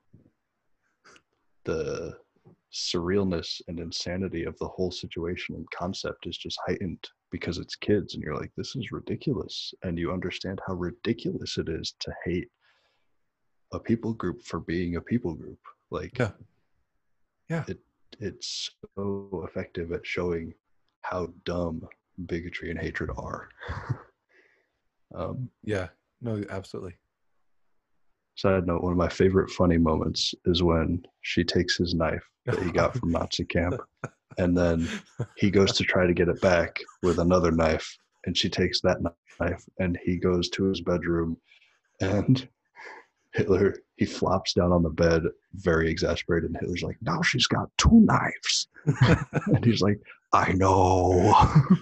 the surrealness and insanity of the whole situation and concept is just heightened because it's kids, and you're like, this is ridiculous, and you understand how ridiculous it is to hate a people group for being a people group. Like, Yeah. Yeah. it it's so effective at showing how dumb bigotry and hatred are. um, Yeah. No, absolutely. Side note, one of my favorite funny moments is when she takes his knife that he got from Nazi camp, and then he goes to try to get it back with another knife, and she takes that knife, and he goes to his bedroom, and Hitler, he flops down on the bed, very exasperated, and Hitler's like, now she's got two knives. And he's like, I know.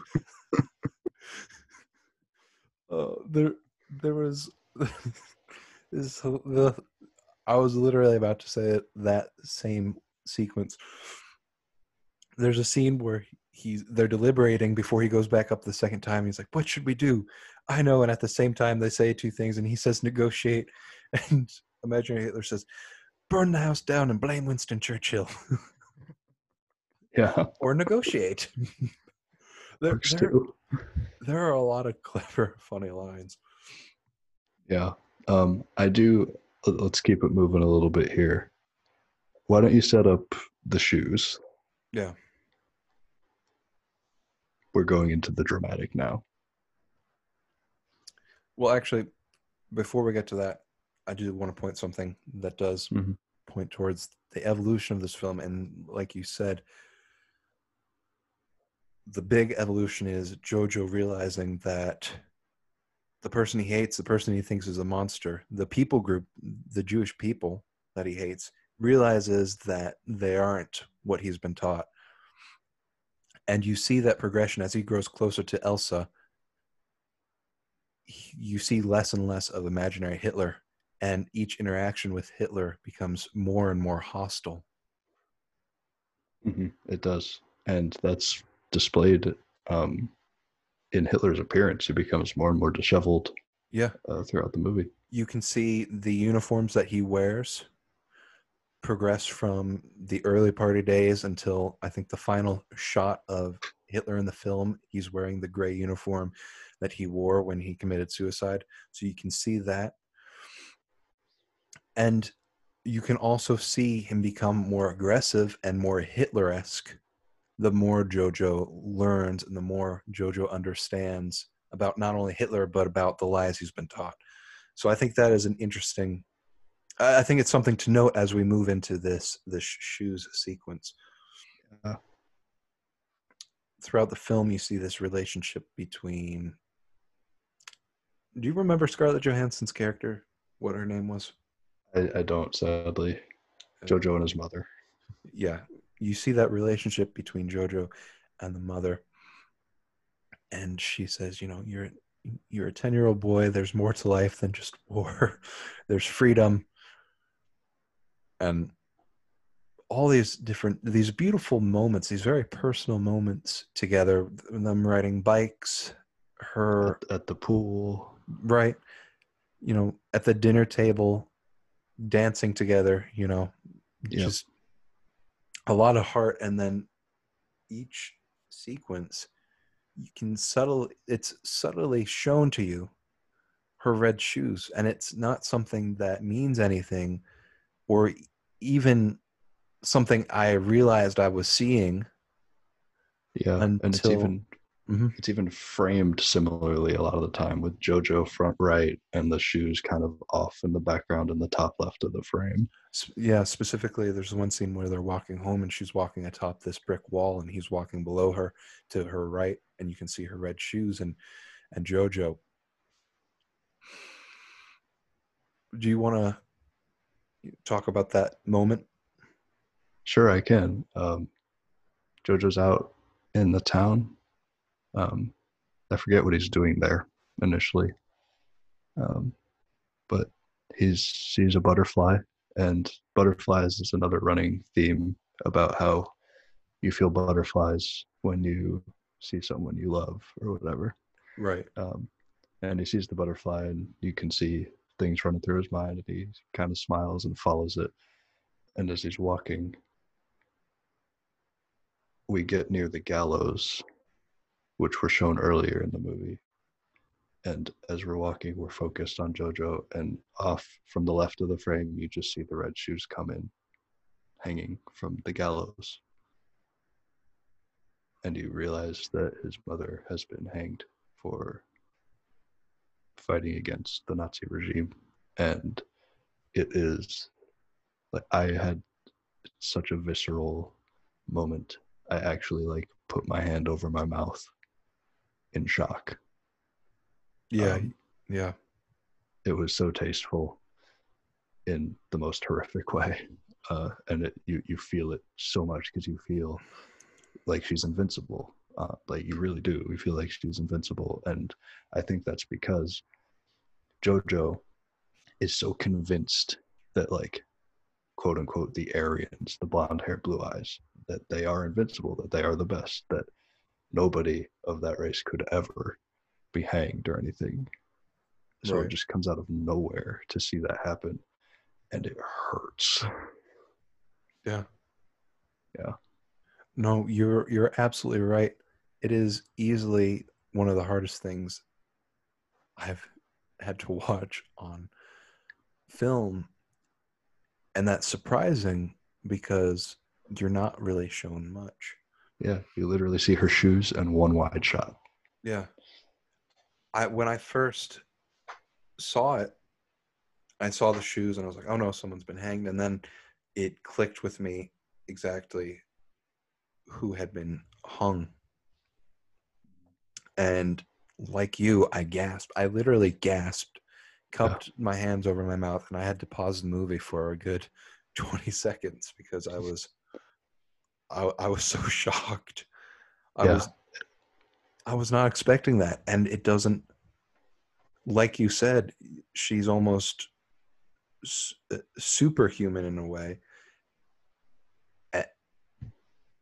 uh, there, there was this the I was literally about to say it, that same sequence. There's a scene where he's they're deliberating before he goes back up the second time. He's like, "What should we do?" I know, and at the same time they say two things, and he says, "Negotiate," and imaginary Hitler says, "Burn the house down and blame Winston Churchill." Yeah. Or negotiate. there, Works there, too. there are a lot of clever, funny lines. Yeah. Um, I do. Let's keep it moving a little bit here. Why don't you set up the shoes? Yeah. We're going into the dramatic now. Well, actually, before we get to that, I do want to point something that does Mhm. point towards the evolution of this film. And like you said, the big evolution is Jojo realizing that the person he hates, the person he thinks is a monster, the people group, the Jewish people that he hates, realizes that they aren't what he's been taught. And you see that progression as he grows closer to Elsa. You see less and less of imaginary Hitler, and each interaction with Hitler becomes more and more hostile. Hmm. It does. And that's displayed um, in Hitler's appearance. He becomes more and more disheveled Yeah. uh, throughout the movie. You can see the uniforms that he wears progress from the early party days until I think the final shot of Hitler in the film. He's wearing the gray uniform that he wore when he committed suicide. So you can see that. And you can also see him become more aggressive and more Hitler-esque the more Jojo learns and the more Jojo understands about not only Hitler, but about the lies he's been taught. So I think that is an interesting, I think it's something to note as we move into this, this shoes sequence. Uh, Throughout the film, you see this relationship between, do you remember Scarlett Johansson's character? What her name was? I, I don't, sadly. Uh, Jojo and his mother. yeah. You see that relationship between Jojo and the mother. And she says, you know, you're you're a ten year old boy. There's more to life than just war. There's freedom, and all these different, these beautiful moments, these very personal moments together. Them riding bikes, her At, at the pool. right, you know, at the dinner table, dancing together. You know, Yeah. just a lot of heart, and then each sequence, you can subtle. It's subtly shown to you her red shoes, and it's not something that means anything or even something I realized I was seeing Yeah. And it's until even mhm. it's even framed similarly a lot of the time with Jojo front right and the shoes kind of off in the background in the top left of the frame. Yeah, specifically there's one scene where they're walking home and she's walking atop this brick wall and he's walking below her to her right, and you can see her red shoes. and and Jojo, do you want to talk about that moment? Sure, I can. Um, Jojo's out in the town. Um, I forget what he's doing there initially, um, but he sees a butterfly, and butterflies is another running theme about how you feel butterflies when you see someone you love or whatever. Right. Um, and he sees the butterfly, and you can see things running through his mind, and he kind of smiles and follows it. And as he's walking, we get near the gallows, which were shown earlier in the movie. And as we're walking, we're focused on Jojo, and off from the left of the frame, you just see the red shoes come in, hanging from the gallows. And you realize that his mother has been hanged for fighting against the Nazi regime. And it is like I had such a visceral moment. I actually like put my hand over my mouth in shock. Yeah. Um, Yeah. it was so tasteful in the most horrific way, uh, and it, you you feel it so much because you feel like she's invincible. Uh, like you really do. We feel like she's invincible, and I think that's because Jojo is so convinced that, like, quote unquote, the Aryans, the blonde hair, blue eyes, that they are invincible, that they are the best, that nobody of that race could ever be hanged or anything. So Right. it just comes out of nowhere to see that happen, and it hurts. Yeah. Yeah. No, you're you're absolutely right. It is easily one of the hardest things I've had to watch on film, and that's surprising because you're not really shown much. Yeah. You literally see her shoes and one wide shot. Yeah. I when I first saw it, I saw the shoes and I was like, "Oh no, someone's been hanged." And then it clicked with me exactly who had been hung. And like you, I gasped. I literally gasped, Yeah. cupped my hands over my mouth, and I had to pause the movie for a good twenty seconds because I was I, I was so shocked. I Yeah. was I was not expecting that. And it doesn't, like you said, she's almost s- uh, superhuman in a way. A-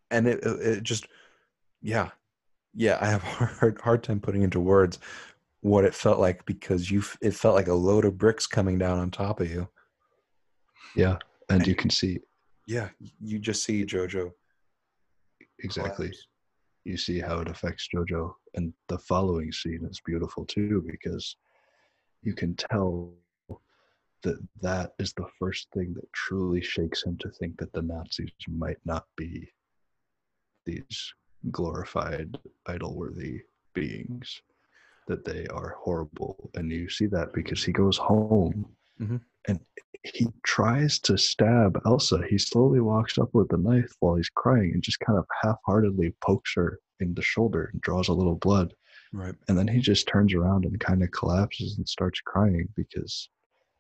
and it it just yeah yeah I have a hard hard time putting into words what it felt like, because you it felt like a load of bricks coming down on top of you. Yeah, and And you you, can see yeah, you just see Jojo exactly. collapse. You see how it affects Jojo, and the following scene is beautiful too because you can tell that that is the first thing that truly shakes him to think that the Nazis might not be these glorified idol-worthy beings, that they are horrible. And you see that because he goes home Mm-hmm. and he tries to stab Elsa. He slowly walks up with the knife while he's crying and just kind of half-heartedly pokes her in the shoulder and draws a little blood. Right. And then he just turns around and kind of collapses and starts crying because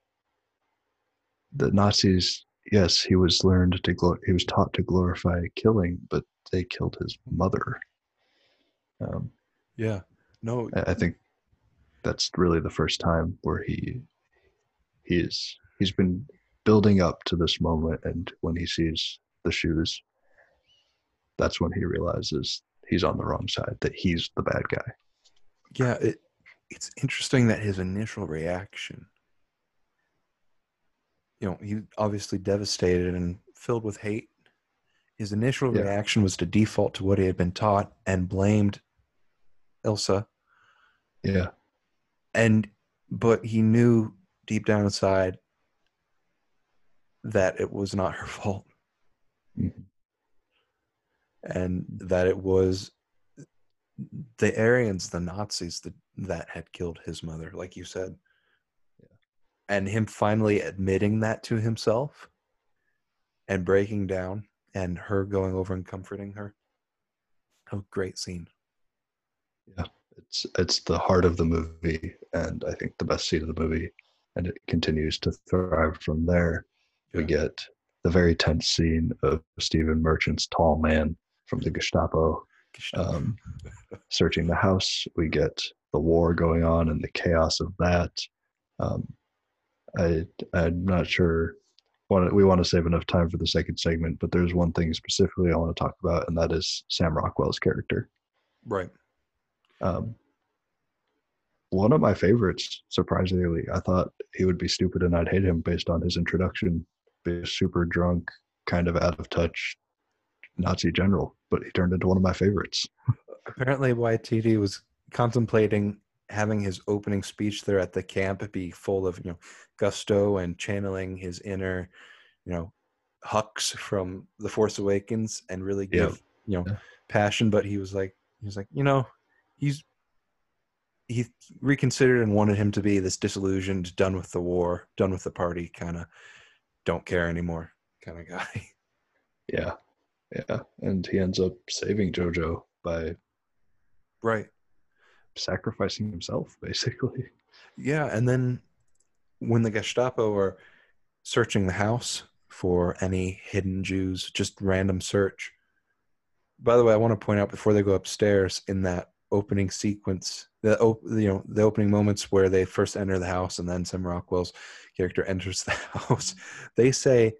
the Nazis, yes, he was learned to glor- he was taught to glorify killing, but they killed his mother. Um, Yeah. No. I think that's really the first time where he he is he's been building up to this moment, and when he sees the shoes, that's when he realizes he's on the wrong side, that he's the bad guy. Yeah. It, it's interesting that his initial reaction, you know, he obviously devastated and filled with hate. His initial Yeah, reaction was to default to what he had been taught and blamed Elsa. yeah, And, but he knew deep down inside that it was not her fault, mhm, and that it was the Aryans, the Nazis, that, that had killed his mother, like you said. And him finally admitting that to himself and breaking down, and her going over and comforting her. Oh, great scene. yeah. It's it's the heart of the movie, and I think the best scene of the movie, and it continues to thrive from there. We Yeah. get the very tense scene of Stephen Merchant's tall man from the Gestapo Gestapo. um, searching the house. We get the war going on and the chaos of that. Um, I I'm not sure. We want to save enough time for the second segment, but there's one thing specifically I want to talk about, and that is Sam Rockwell's character. Right. Um, one of my favorites, surprisingly. I thought he would be stupid and I'd hate him based on his introduction, be a super drunk, kind of out of touch Nazi general, but he turned into one of my favorites. Apparently, Y T D was contemplating having his opening speech there at the camp be full of, you know, gusto and channeling his inner, you know, Hux from The Force Awakens, and really Yeah. give, you know, passion. But he was like, he was like, you know, he's he reconsidered and wanted him to be this disillusioned, done with the war, done with the party, kind of don't care anymore kind of guy. Yeah. Yeah. And he ends up saving Jojo by Right. sacrificing himself, basically. Yeah. And then when the Gestapo are searching the house for any hidden Jews, just random search. By the way, I want to point out before they go upstairs, in that opening sequence, the op- you know the opening moments where they first enter the house and then Sam Rockwell's character enters the house, they say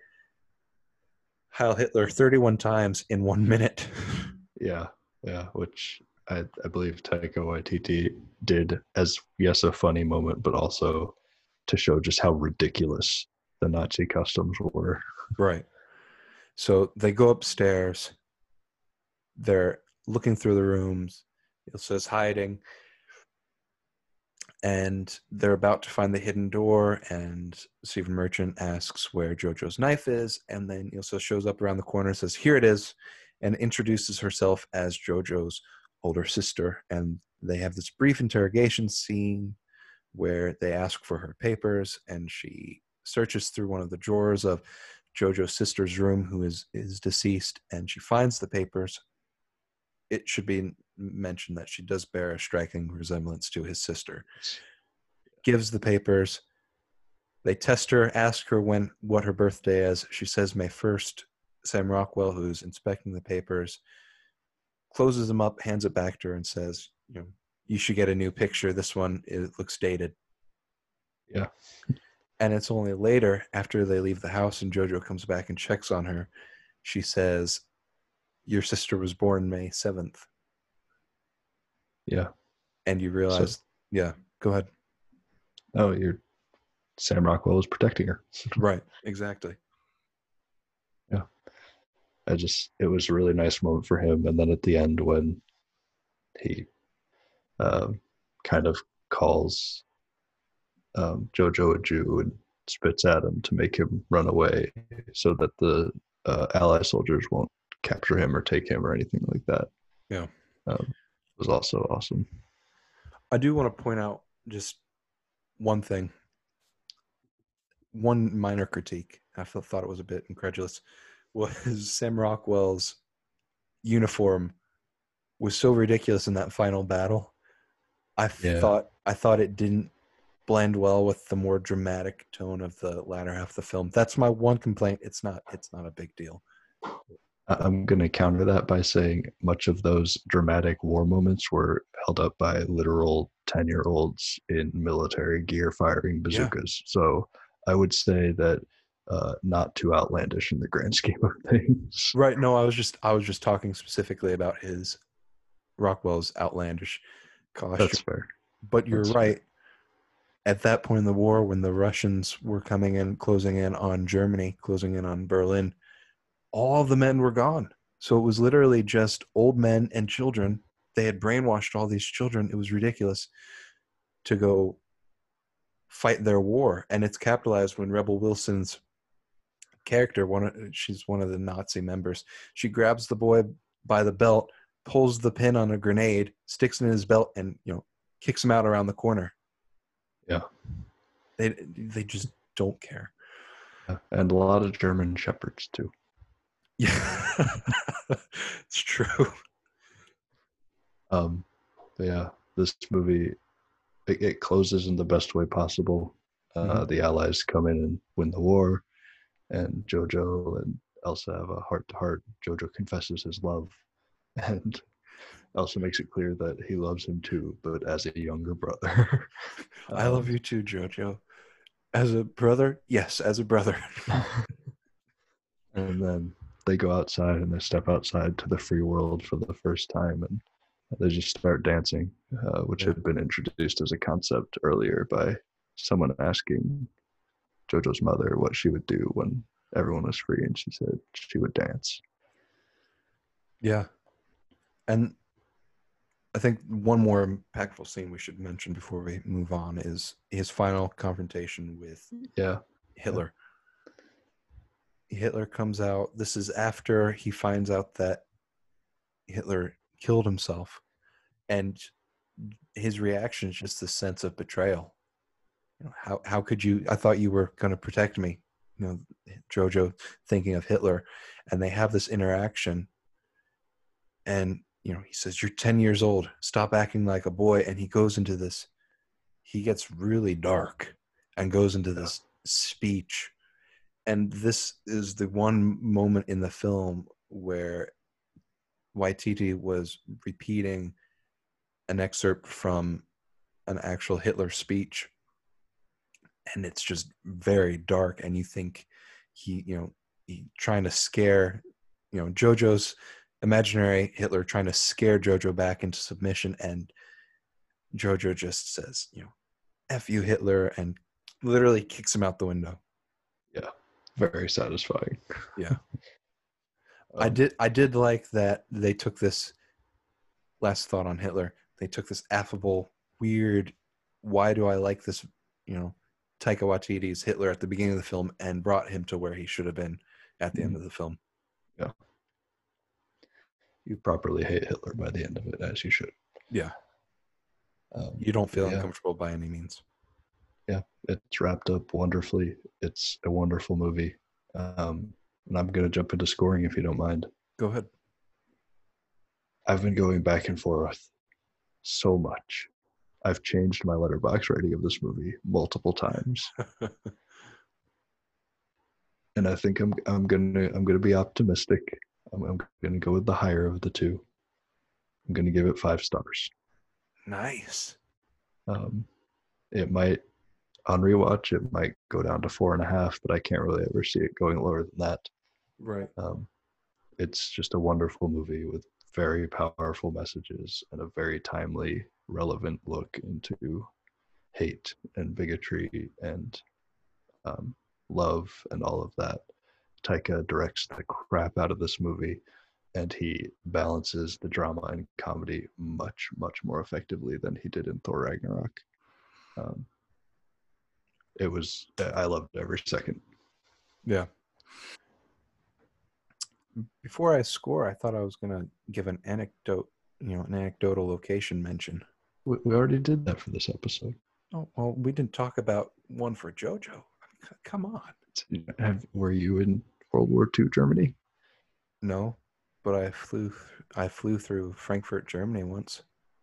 Heil Hitler thirty-one times in one minute. Yeah. Yeah. Which I, I believe Taika Waititi did as, yes, a funny moment, but also to show just how ridiculous the Nazi customs were. Right. So they go upstairs. They're looking through the rooms. Ilsa's hiding. And they're about to find the hidden door, and Stephen Merchant asks where Jojo's knife is, and then Ilsa shows up around the corner and says, here it is, and introduces herself as Jojo's older sister. And they have this brief interrogation scene where they ask for her papers, and she searches through one of the drawers of Jojo's sister's room, who is, is deceased, and she finds the papers. It should be mentioned that she does bear a striking resemblance to his sister. Gives the papers. They test her, ask her when what her birthday is. She says May first. Sam Rockwell, who's inspecting the papers, closes them up, hands it back to her, and says, "You know, you should get a new picture. This one, it looks dated." Yeah. And it's only later, after they leave the house and Jojo comes back and checks on her, she says, your sister was born May seventh. Yeah. And you realize, so, yeah, go ahead. Oh, you're Sam Rockwell was protecting her. Right, exactly. Yeah. I just, it was a really nice moment for him. And then at the end, when he uh, kind of calls um, Jojo a Jew and spits at him to make him run away so that the uh, ally soldiers won't capture him or take him or anything like that. Yeah. Um, was also awesome. I do want to point out just one thing. One minor critique, I thought it was a bit incredulous, was Sam Rockwell's uniform was so ridiculous in that final battle. I yeah. thought I thought it didn't blend well with the more dramatic tone of the latter half of the film. That's my one complaint. It's not it's not a big deal. I'm going to counter that by saying much of those dramatic war moments were held up by literal ten-year-olds in military gear firing bazookas. Yeah. So I would say that uh, not too outlandish in the grand scheme of things. Right. No, I was just I was just talking specifically about his Rockwell's outlandish costume. That's fair. But you're That's right. Fair. At that point in the war, when the Russians were coming in, closing in on Germany, closing in on Berlin, all of the men were gone. So it was literally just old men and children. They had brainwashed all these children. It was ridiculous to go fight their war. And it's capitalized when Rebel Wilson's character, one of, she's one of the Nazi members, she grabs the boy by the belt, pulls the pin on a grenade, sticks it in his belt, and, you know, kicks him out around the corner. Yeah. They they just don't care. Yeah. And a lot of German shepherds too. Yeah. It's true. Um, but yeah, this movie, it, it closes in the best way possible. Uh, mm-hmm. The Allies come in and win the war, and Jojo and Elsa have a heart-to-heart. Jojo confesses his love, and Elsa makes it clear that he loves him too, but as a younger brother. um, I love you too, Jojo. As a brother? Yes, as a brother. And then they go outside and they step outside to the free world for the first time, and they just start dancing, uh, which yeah. had been introduced as a concept earlier by someone asking Jojo's mother what she would do when everyone was free, and she said she would dance. Yeah. And I think one more impactful scene we should mention before we move on is his final confrontation with yeah. Hitler. Yeah. Hitler comes out. This is after he finds out that Hitler killed himself, and his reaction is just this sense of betrayal. You know, how how could you? I thought you were going to protect me. You know, Jojo thinking of Hitler, and they have this interaction, and you know, he says, "You're ten years old. Stop acting like a boy." And he goes into this. He gets really dark and goes into this speech. And this is the one moment in the film where Waititi was repeating an excerpt from an actual Hitler speech. And it's just very dark. And you think he, you know, he trying to scare, you know, Jojo's imaginary Hitler trying to scare Jojo back into submission. And Jojo just says, you know, F you, Hitler, and literally kicks him out the window. Yeah. Very satisfying. Yeah. um, I did I did like that they took this last thought on Hitler. They took this affable, weird, why do I like this, you know, Taika Waititi's Hitler at the beginning of the film and brought him to where he should have been at the mm-hmm. end of the film. Yeah. You properly hate Hitler by the end of it, as you should. Yeah. Um, you don't feel yeah. uncomfortable by any means. Yeah, it's wrapped up wonderfully. It's a wonderful movie. Um, and I'm going to jump into scoring if you don't mind. Go ahead. I've been going back and forth so much. I've changed my Letterboxd rating of this movie multiple times. And I think I'm I'm gonna I'm gonna be optimistic. I'm, I'm gonna go with the higher of the two. I'm gonna give it five stars. Nice. Um, it might on rewatch it might go down to four and a half, but I can't really ever see it going lower than that. Right. Um, it's just a wonderful movie with very powerful messages and a very timely, relevant look into hate and bigotry and um, love and all of that. Taika directs the crap out of this movie, and he balances the drama and comedy much, much more effectively than he did in Thor Ragnarok. Um, it was, I loved every second. Yeah. Before I score, I thought I was going to give an anecdote, you know, an anecdotal location mention. We, we already did that for this episode. Oh, well, we didn't talk about one for JoJo. Come on. Have, were you in World War Two Germany? No, but I flew, I flew through Frankfurt, Germany once.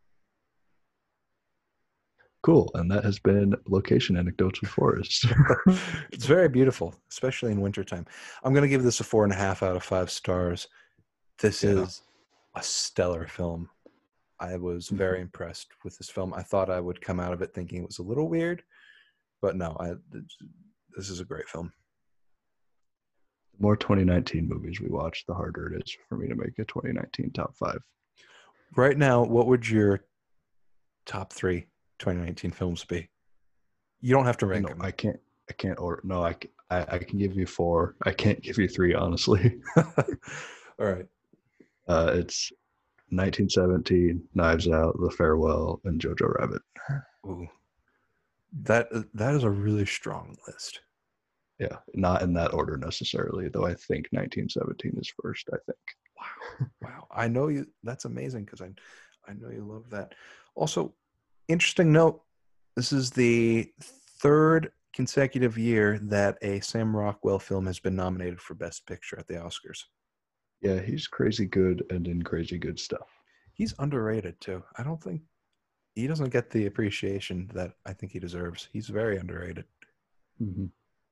Cool. And that has been Location Anecdotes with Forrest. It's very beautiful, especially in wintertime. I'm going to give this a four and a half out of five stars. This yeah. is a stellar film. I was very mm-hmm. impressed with this film. I thought I would come out of it thinking it was a little weird, but no, I, this is a great film. The more twenty nineteen movies we watch, the harder it is for me to make a twenty nineteen top five. Right now, what would your top three twenty nineteen films be? You don't have to rank no, them. I can't. I can't order. No, I, I. I can give you four. I can't give you three, honestly. All right. Uh, it's nineteen seventeen, Knives Out, The Farewell, and Jojo Rabbit. Ooh, that that is a really strong list. Yeah, not in that order necessarily, though. I think nineteen seventeen is first. I think. Wow, wow! I know you. That's amazing because I, I know you love that. Also, interesting note. This is the third consecutive year that a Sam Rockwell film has been nominated for Best Picture at the Oscars. Yeah, he's crazy good and in crazy good stuff. He's underrated too. I don't think he doesn't get the appreciation that I think he deserves. He's very underrated. Mm-hmm.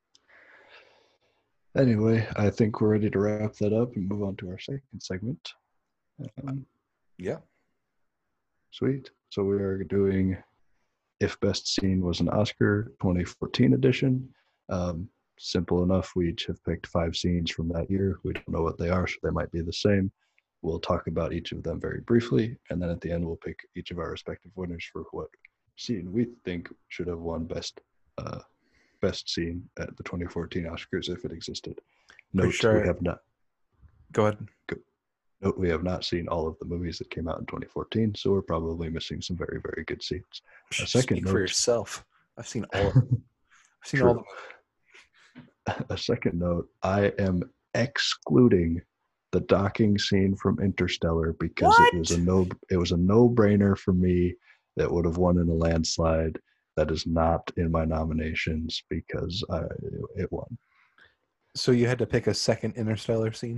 Anyway, I think we're ready to wrap that up and move on to our second segment. Um, yeah. Sweet. So we are doing If Best Scene Was an Oscar twenty fourteen edition. Um, simple enough. We each have picked five scenes from that year. We don't know what they are, so they might be the same. We'll talk about each of them very briefly, and then at the end we'll pick each of our respective winners for what scene we think should have won best uh, best scene at the twenty fourteen Oscars if it existed. Note sure. we have not. Go ahead. Go. Note we have not seen all of the movies that came out in twenty fourteen, so we're probably missing some very, very good scenes. A second Speak note, for yourself. I've seen all of them. I've seen True. all of them. A second note, I am excluding the docking scene from Interstellar because what? it was a no it was a no-brainer for me that would have won in a landslide. That is not in my nominations because I, it won. So you had to pick a second Interstellar scene?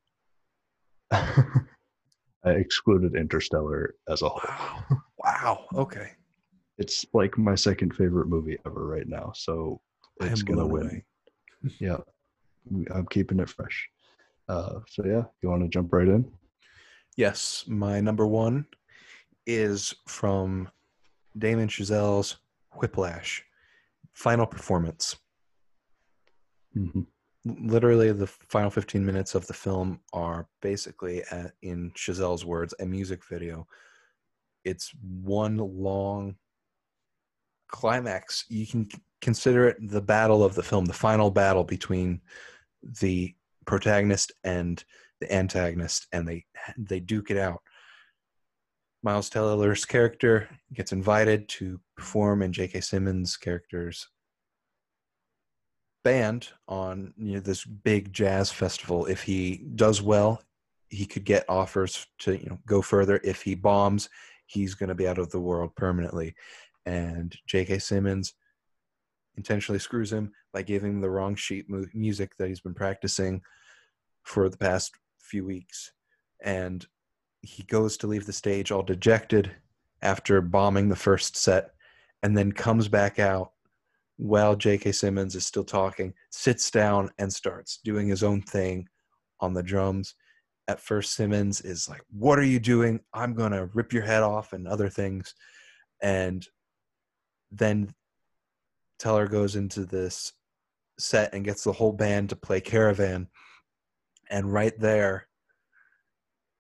I excluded Interstellar as a whole. Wow. Wow. Okay. It's like my second favorite movie ever right now, so it's gonna win. Away. Yeah, I'm keeping it fresh. Uh, so yeah, you want to jump right in? Yes, my number one is from Damien Chazelle's Whiplash, final performance. Mm-hmm. Literally, the final fifteen minutes of the film are basically, at, in Chazelle's words, a music video. It's one long climax. You can consider it the battle of the film, the final battle between the protagonist and the antagonist, and they they duke it out. Miles Teller's character gets invited to perform in J K. Simmons' character's band on, you know, this big jazz festival. If he does well, he could get offers to, you know, go further. If he bombs, he's going to be out of the world permanently. And J K. Simmons intentionally screws him by giving him the wrong sheet mu- music that he's been practicing for the past few weeks. And he goes to leave the stage all dejected after bombing the first set, and then comes back out while J K. Simmons is still talking, sits down and starts doing his own thing on the drums. At first, Simmons is like, "What are you doing? I'm going to rip your head off," and other things. And then Teller goes into this set and gets the whole band to play Caravan. And right there,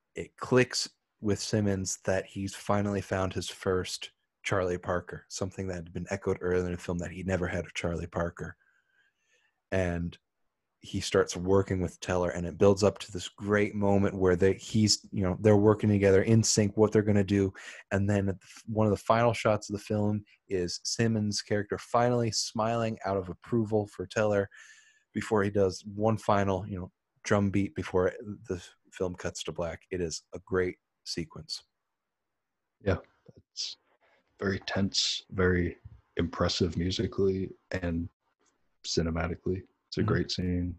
it clicks with Simmons that he's finally found his first Charlie Parker, something that had been echoed earlier in the film that he never had a Charlie Parker. And he starts working with Teller, and it builds up to this great moment where they he's you know they're working together in sync, what they're going to do. And then one of the final shots of the film is Simmons' character finally smiling out of approval for Teller before he does one final you know drum beat before the film cuts to black. It is a great sequence. Yeah, it's very tense, very impressive musically and cinematically. It's a mm-hmm. great scene.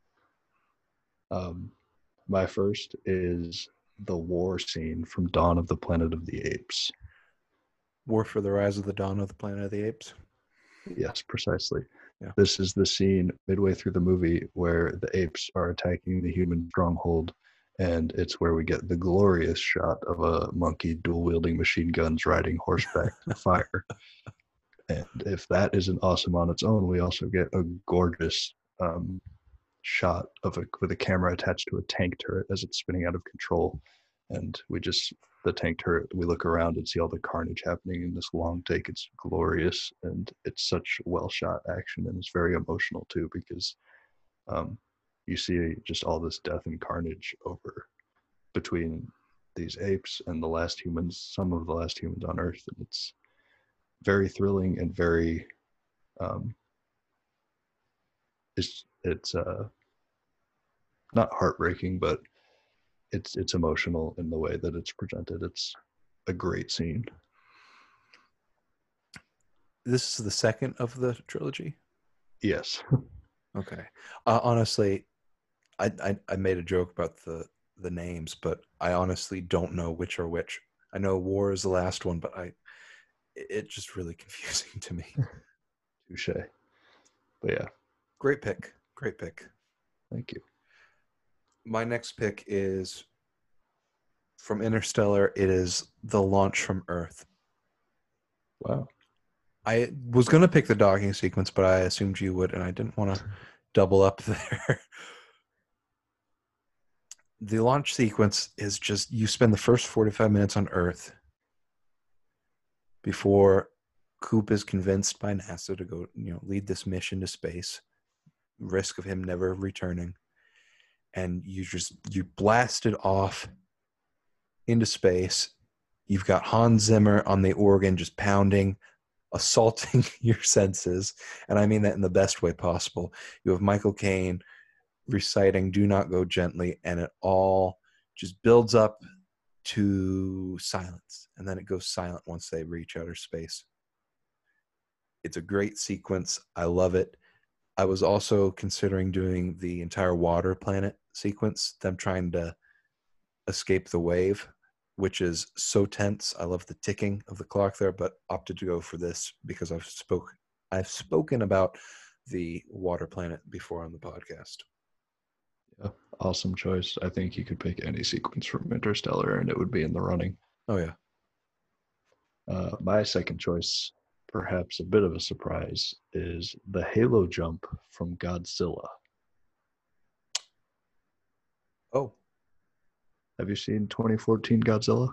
Um, my first is the war scene from Dawn of the Planet of the Apes. War for the Rise of the Dawn of the Planet of the Apes? Yes, precisely. Yeah. This is the scene midway through the movie where the apes are attacking the human stronghold, and it's where we get the glorious shot of a monkey dual-wielding machine guns riding horseback to fire. And if that isn't awesome on its own, we also get a gorgeous um, shot of a with a camera attached to a tank turret as it's spinning out of control, and we just the tank turret we look around and see all the carnage happening in this long take. It's glorious, and it's such well shot action, and it's very emotional too, because um you see just all this death and carnage over between these apes and the last humans, some of the last humans on Earth, and it's very thrilling and very um it's it's uh not heartbreaking, but it's it's emotional in the way that it's presented. It's a great scene. This is the second of the trilogy? Yes. Okay. Uh, honestly, I, I I made a joke about the the names, but I honestly don't know which are which. I know War is the last one, but I it's just really confusing to me. Touche. But yeah. Great pick. Great pick. Thank you. My next pick is from Interstellar. It is the launch from Earth. Wow. I was going to pick the docking sequence, but I assumed you would, and I didn't want to double up there. The launch sequence is just, you spend the first forty-five minutes on Earth before Coop is convinced by NASA to go, you know, lead this mission to space, risk of him never returning. And you just, you blast it off into space. You've got Hans Zimmer on the organ just pounding, assaulting your senses. And I mean that in the best way possible. You have Michael Caine reciting Do Not Go Gently, and it all just builds up to silence. And then it goes silent once they reach outer space. It's a great sequence. I love it. I was also considering doing the entire water planet sequence, them trying to escape the wave, which is so tense. I love the ticking of the clock there, but opted to go for this because I've spoke I've spoken about the water planet before on the podcast. Yeah, awesome choice. I think you could pick any sequence from Interstellar and it would be in the running. Oh yeah. Uh, my second choice, perhaps a bit of a surprise, is the halo jump from Godzilla. Oh. Have you seen twenty fourteen Godzilla?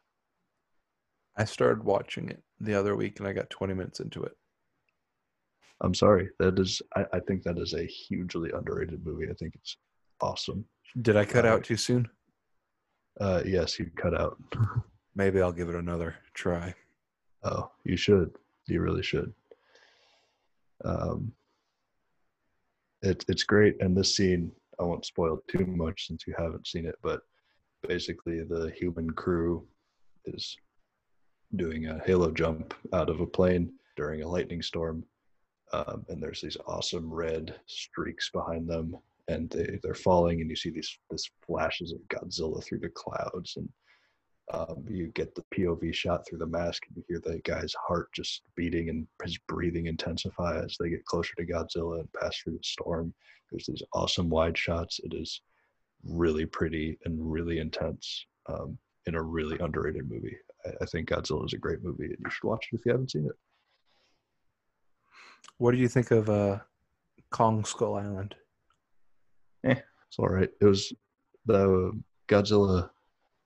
I started watching it the other week and I got twenty minutes into it. I'm sorry. That is, I, I think that is a hugely underrated movie. I think it's awesome. Did I cut uh, out too soon? Uh, yes, you cut out. Maybe I'll give it another try. Oh, you should. You really should. Um, it, it's great. And this scene, I won't spoil it too much since you haven't seen it, but basically the human crew is doing a halo jump out of a plane during a lightning storm. Um, and there's these awesome red streaks behind them, and they, they're falling, and you see these this flashes of Godzilla through the clouds, and um, you get the P O V shot through the mask, and you hear the guy's heart just beating and his breathing intensify as they get closer to Godzilla and pass through the storm. There's these awesome wide shots. It is really pretty and really intense um, in a really underrated movie. I, I think Godzilla is a great movie, and you should watch it if you haven't seen it. What do you think of uh, Kong Skull Island? Eh, it's all right. It was the Godzilla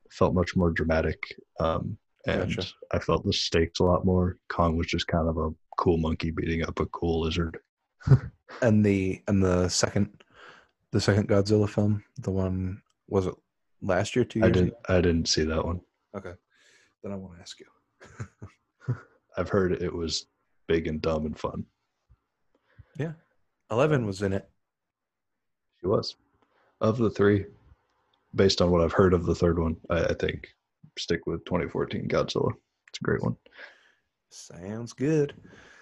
felt much more dramatic. Um, and Gotcha. I felt the stakes a lot more. Kong was just kind of a cool monkey beating up a cool lizard. And the and the second the second Godzilla film, the one was it last year, two I years didn't ago? I didn't see that one. Okay, then I won't ask you. I've heard it was big and dumb and fun. Yeah, Eleven Um, was in it. she was. Of the three, based on what I've heard of the third one, I, I think stick with twenty fourteen Godzilla. It's a great one. Sounds good.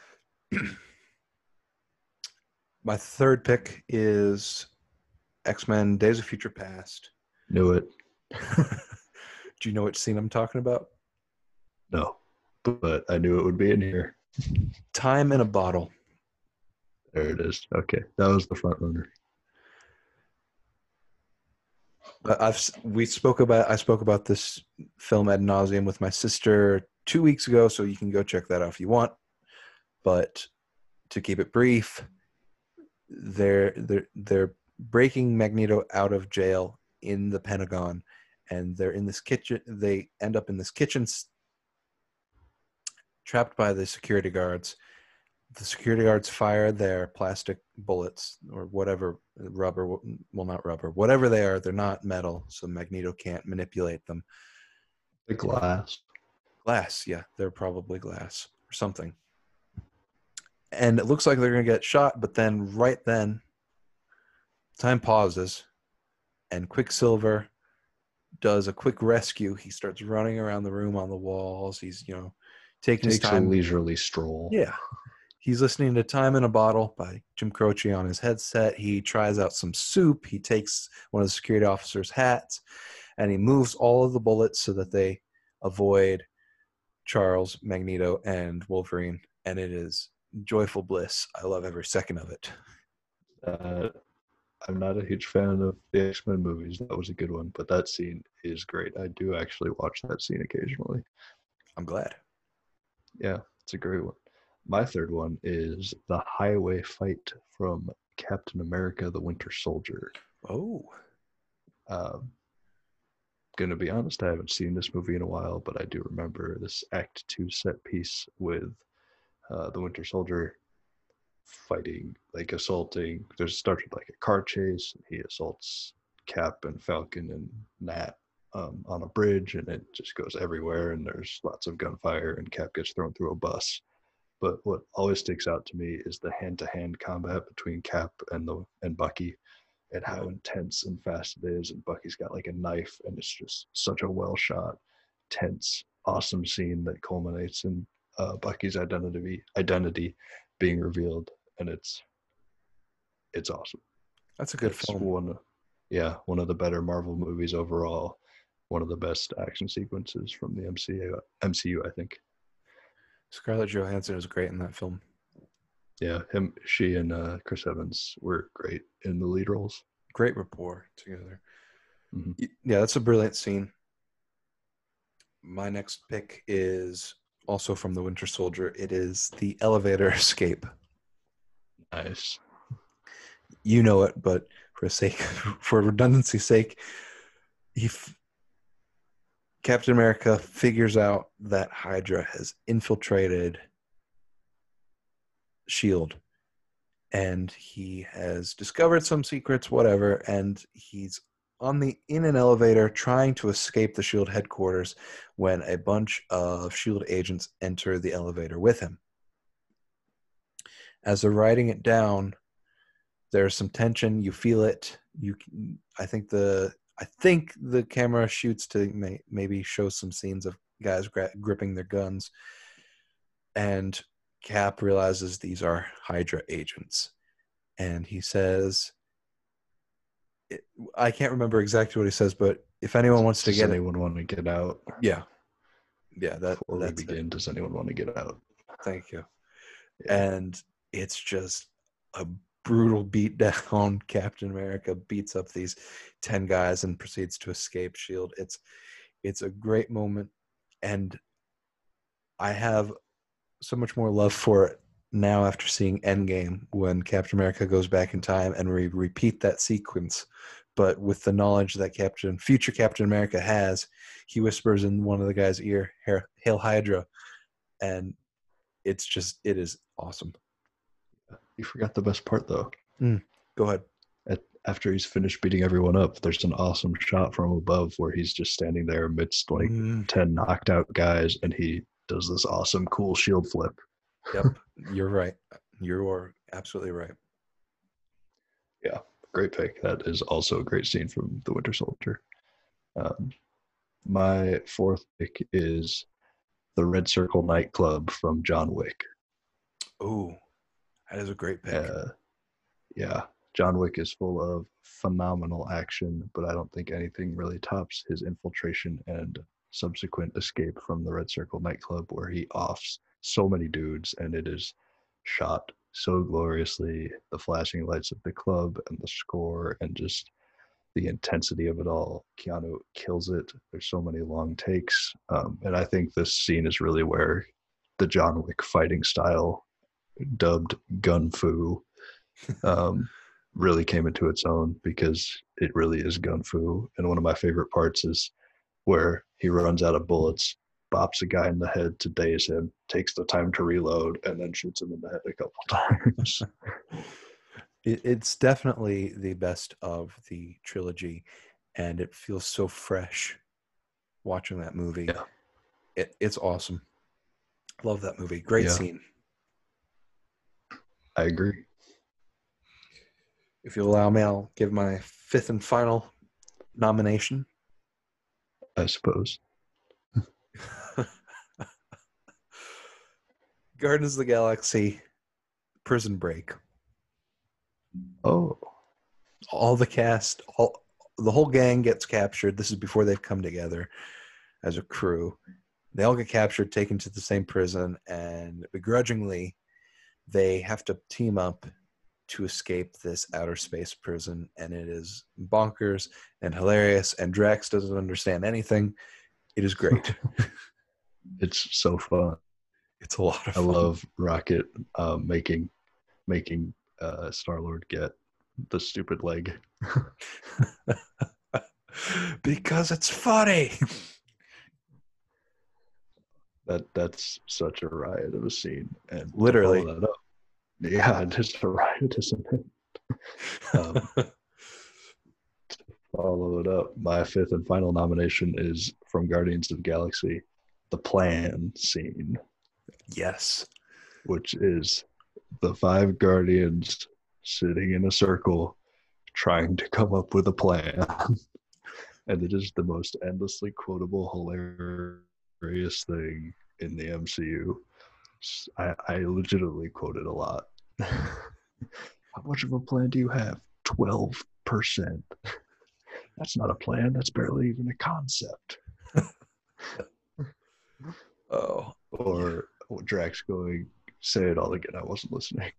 My third pick is X-Men: Days of Future Past. Knew it. Do you know which scene I'm talking about? No, but I knew it would be in here. Time in a bottle. There it is. Okay, that was the front runner. I've we spoke about I spoke about this film ad nauseum with my sister two weeks ago, so you can go check that out if you want. But to keep it brief, they're they're they're breaking Magneto out of jail in the Pentagon, and they're in this kitchen. They end up in this kitchen, trapped by the security guards. The security guards fire their plastic bullets or whatever, rubber, well, not rubber, whatever they are. They're not metal, so Magneto can't manipulate them. The glass. Glass, yeah, they're probably glass or something. And it looks like they're going to get shot, but then right then, time pauses, and Quicksilver does a quick rescue. He starts running around the room on the walls. He's, you know, taking his Takes a time. leisurely stroll. Yeah. He's listening to Time in a Bottle by Jim Croce on his headset. He tries out some soup. He takes one of the security officers' hats, and he moves all of the bullets so that they avoid Charles, Magneto, and Wolverine. And it is joyful bliss. I love every second of it. Uh, I'm not a huge fan of the X-Men movies. That was a good one, but that scene is great. I do actually watch that scene occasionally. I'm glad. Yeah, it's a great one. My third one is the highway fight from Captain America: The Winter Soldier. Oh. Um, gonna be honest, I haven't seen this movie in a while, but I do remember this Act Two set piece with uh, the Winter Soldier fighting, like assaulting. There's starts with like a car chase. He assaults Cap and Falcon and Nat um, on a bridge, and it just goes everywhere. And there's lots of gunfire, and Cap gets thrown through a bus. But what always sticks out to me is the hand-to-hand combat between Cap and the and Bucky, and how intense and fast it is. And Bucky's got like a knife, and it's just such a well-shot, tense, awesome scene that culminates in uh, Bucky's identity identity being revealed, and it's it's awesome. That's a good It's film. one, yeah, one of the better Marvel movies overall. One of the best action sequences from the M C U. M C U, I think. Scarlett Johansson is great in that film. Yeah, him, she, and uh, Chris Evans were great in the lead roles. Great rapport together. Mm-hmm. Yeah, that's a brilliant scene. My next pick is also from The Winter Soldier. It is the elevator escape. Nice. You know it, but for sake, for redundancy's sake, he f- Captain America figures out that Hydra has infiltrated SHIELD, and he has discovered some secrets, whatever, and he's on the in an elevator trying to escape the SHIELD headquarters when a bunch of SHIELD agents enter the elevator with him. As they're writing it down, there's some tension. You feel it. You, I think the I think the camera shoots to may, maybe show some scenes of guys gra- gripping their guns, and Cap realizes these are Hydra agents, and he says, it, I can't remember exactly what he says, but if anyone wants to does get anyone it, want to get out? yeah, yeah, that Before we that's begin, it. does anyone want to get out? Thank you. Yeah. And it's just a brutal beat down. Captain America beats up these ten guys and proceeds to escape SHIELD. It's it's a great moment, and I have so much more love for it now after seeing Endgame, when Captain America goes back in time and we repeat that sequence but with the knowledge that Captain, future Captain America has, he whispers in one of the guy's ear, "Hail Hydra," and it's just, it is awesome. You forgot the best part, though. Mm, go ahead. At, after he's finished beating everyone up, there's an awesome shot from above where he's just standing there amidst like Mm. ten knocked out guys, and he does this awesome, cool shield flip. Yep, you're right. You are absolutely right. Yeah, great pick. That is also a great scene from The Winter Soldier. Um, my fourth pick is the Red Circle nightclub from John Wick. Oh, that is a great pick. Uh, yeah, John Wick is full of phenomenal action, but I don't think anything really tops his infiltration and subsequent escape from the Red Circle nightclub, where he offs so many dudes, and it is shot so gloriously. The flashing lights of the club and the score and just the intensity of it all. Keanu kills it. There's so many long takes. Um, and I think this scene is really where the John Wick fighting style, dubbed gun fu, um, really came into its own, because it really is gun fu. And one of my favorite parts is where he runs out of bullets, bops a guy in the head to daze him, takes the time to reload, and then shoots him in the head a couple times. it, it's definitely the best of the trilogy, and it feels so fresh watching that movie. Yeah. It, it's awesome. Love that movie. Great Yeah. scene. I agree. If you allow me, I'll give my fifth and final nomination. I suppose. Guardians of the Galaxy Prison Break. Oh. All the cast, all the whole gang gets captured. This is before they've come together as a crew. They all get captured, taken to the same prison, and begrudgingly, they have to team up to escape this outer space prison. And it is bonkers and hilarious, and Drax doesn't understand anything. It is great. It's so fun. It's a lot of I fun. love Rocket uh, making making uh, Star-Lord get the stupid leg. Because it's funny. That that's such a riot of a scene, and to Literally. follow that up, yeah, just a riot, isn't it? um, to follow it up, my fifth and final nomination is from Guardians of the Galaxy, the plan scene. Yes. Which is the five Guardians sitting in a circle trying to come up with a plan. And it is the most endlessly quotable, hilarious thing in the M C U. I, I legitimately quote it a lot. How much of a plan do you have? twelve percent. That's not a plan. That's barely even a concept. Oh. Or Drax going, say it all again. I wasn't listening.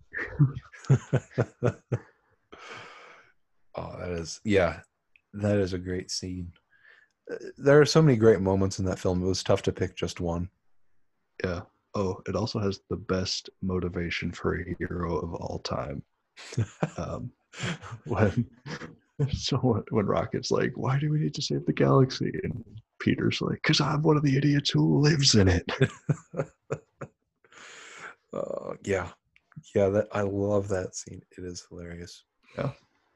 Oh, that is, yeah, that is a great scene. There are so many great moments in that film. It was tough to pick just one. Yeah. Oh, it also has the best motivation for a hero of all time. Um, when so when Rocket's like, "Why do we need to save the galaxy?" and Peter's like, "Because I'm one of the idiots who lives in it." uh, yeah, yeah. That I love that scene. It is hilarious. Yeah.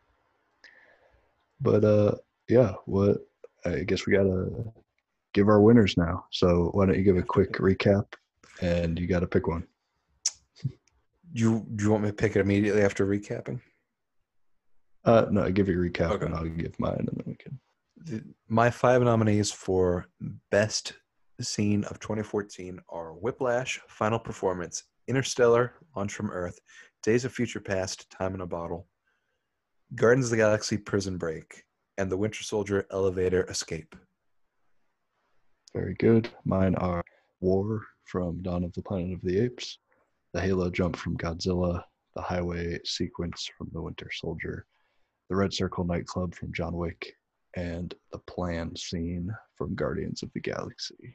But uh, yeah. What I guess we gotta give our winners now. So why don't you give a quick recap, and you got to pick one. You do you want me to pick it immediately after recapping? Uh, no, give your recap, Okay. and I'll give mine, and then we can. The, my five nominees for best scene of twenty fourteen are Whiplash, Final Performance, Interstellar, Launch from Earth, Days of Future Past, Time in a Bottle, Guardians of the Galaxy Prison Break, and The Winter Soldier Elevator Escape. Very good. Mine are War from Dawn of the Planet of the Apes, the Halo jump from Godzilla, the highway sequence from The Winter Soldier, the Red Circle nightclub from John Wick, and the plan scene from Guardians of the Galaxy.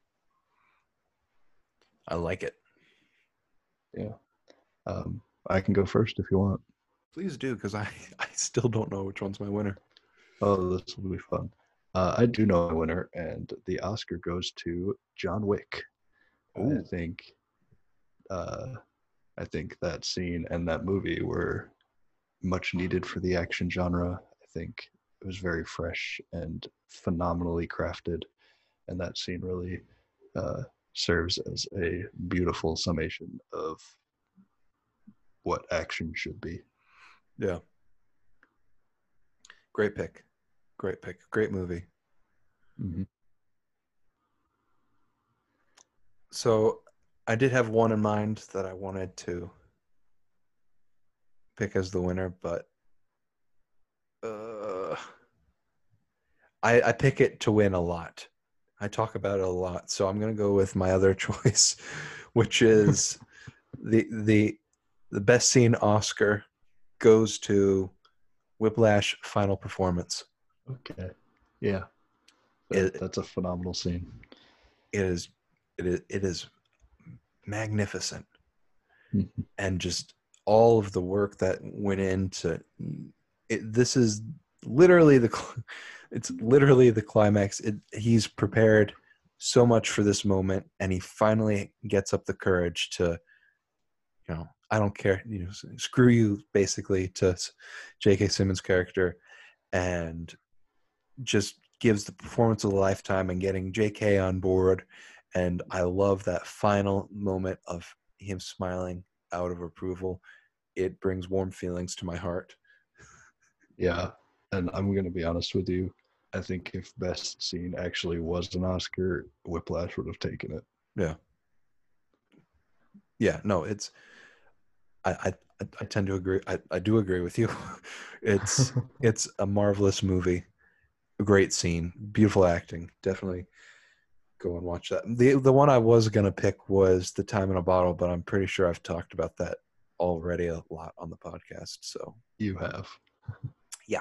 I like it. Yeah. Um, I can go first if you want. Please do, because I, I still don't know which one's my winner. Oh, this will be fun. Uh, I do know a winner, and the Oscar goes to John Wick. I Ooh, think, uh, I think that scene and that movie were much needed for the action genre. I think it was very fresh and phenomenally crafted, and that scene really uh, serves as a beautiful summation of what action should be. yeah. Great pick. Great pick. Great movie. Mm-hmm. So I did have one in mind that I wanted to pick as the winner, but uh, I, I pick it to win a lot. I talk about it a lot, so I'm going to go with my other choice, which is the the the best scene Oscar goes to Whiplash Final Performance. Okay. Yeah, that, It that's a phenomenal scene. it is it is it is magnificent, Mhm. and just all of the work that went into it. This is literally the it's literally the climax. It, he's prepared so much for this moment, and he finally gets up the courage to, you know, I don't care, you know, screw you, basically, to J K. Simmons' character, and just gives the performance of a lifetime and getting J K on board. And I love that final moment of him smiling out of approval. It brings warm feelings to my heart. Yeah, and I'm gonna be honest with you. I think if best scene actually was an Oscar, Whiplash would have taken it. Yeah. Yeah. No, it's, I, I, I tend to agree. I, I do agree with you. It's, it's a marvelous movie. A great scene, beautiful acting. Definitely go and watch that. The, the one I was going to pick was The Time in a Bottle, but I'm pretty sure I've talked about that already a lot on the podcast. So, You have. yeah.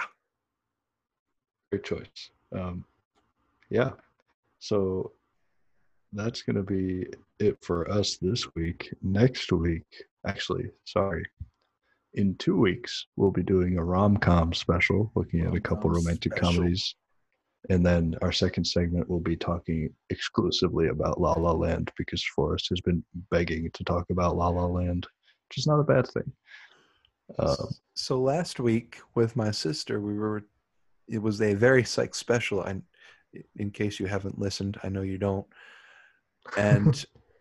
Great choice. Um, yeah. So that's gonna be it for us this week. Next week, actually, sorry, in two weeks, we'll be doing a rom com special, looking at a couple Rom-com romantic special. comedies. And then our second segment will be talking exclusively about La La Land because Forrest has been begging to talk about La La Land, which is not a bad thing. Um, So last week with my sister, we were, it was a very psych special. And in case you haven't listened, I know you don't. And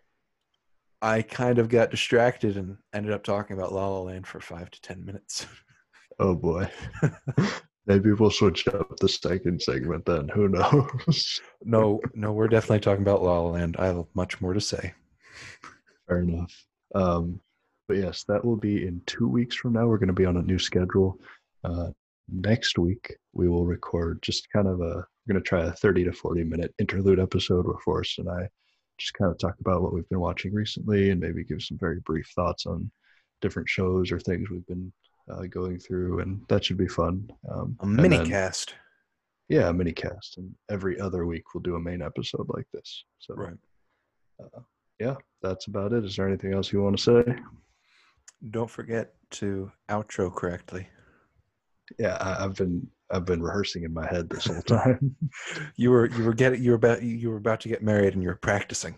I kind of got distracted and ended up talking about La La Land for five to ten minutes. oh boy. Maybe we'll switch up the second segment then. Who knows? no, no, we're definitely talking about La La Land. I have much more to say. Fair enough. Um, but yes, that will be in two weeks from now. We're going to be on a new schedule. Uh, next week, we will record just kind of a, we're going to try a thirty to forty minute interlude episode where Forrest and I just kind of talk about what we've been watching recently and maybe give some very brief thoughts on different shows or things we've been uh, going through. And that should be fun. Um, A and mini then, cast. yeah, a mini cast. And every other week, we'll do a main episode like this. So, Right. uh, yeah, that's about it. Is there anything else you want to say? Don't forget to outro correctly. Yeah, I, I've been I've been rehearsing in my head this whole time. You were you were getting you were about you were about to get married and you were practicing.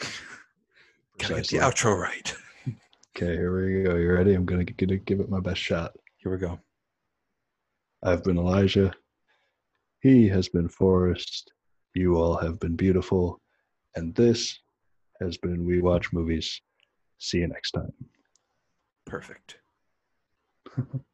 Gotta get the Precisely. outro right. Okay, here we go. You ready? I'm gonna, gonna give it my best shot. Here we go. I've been Elijah. He has been Forrest. You all have been beautiful. And this has been We Watch Movies. See you next time. Perfect.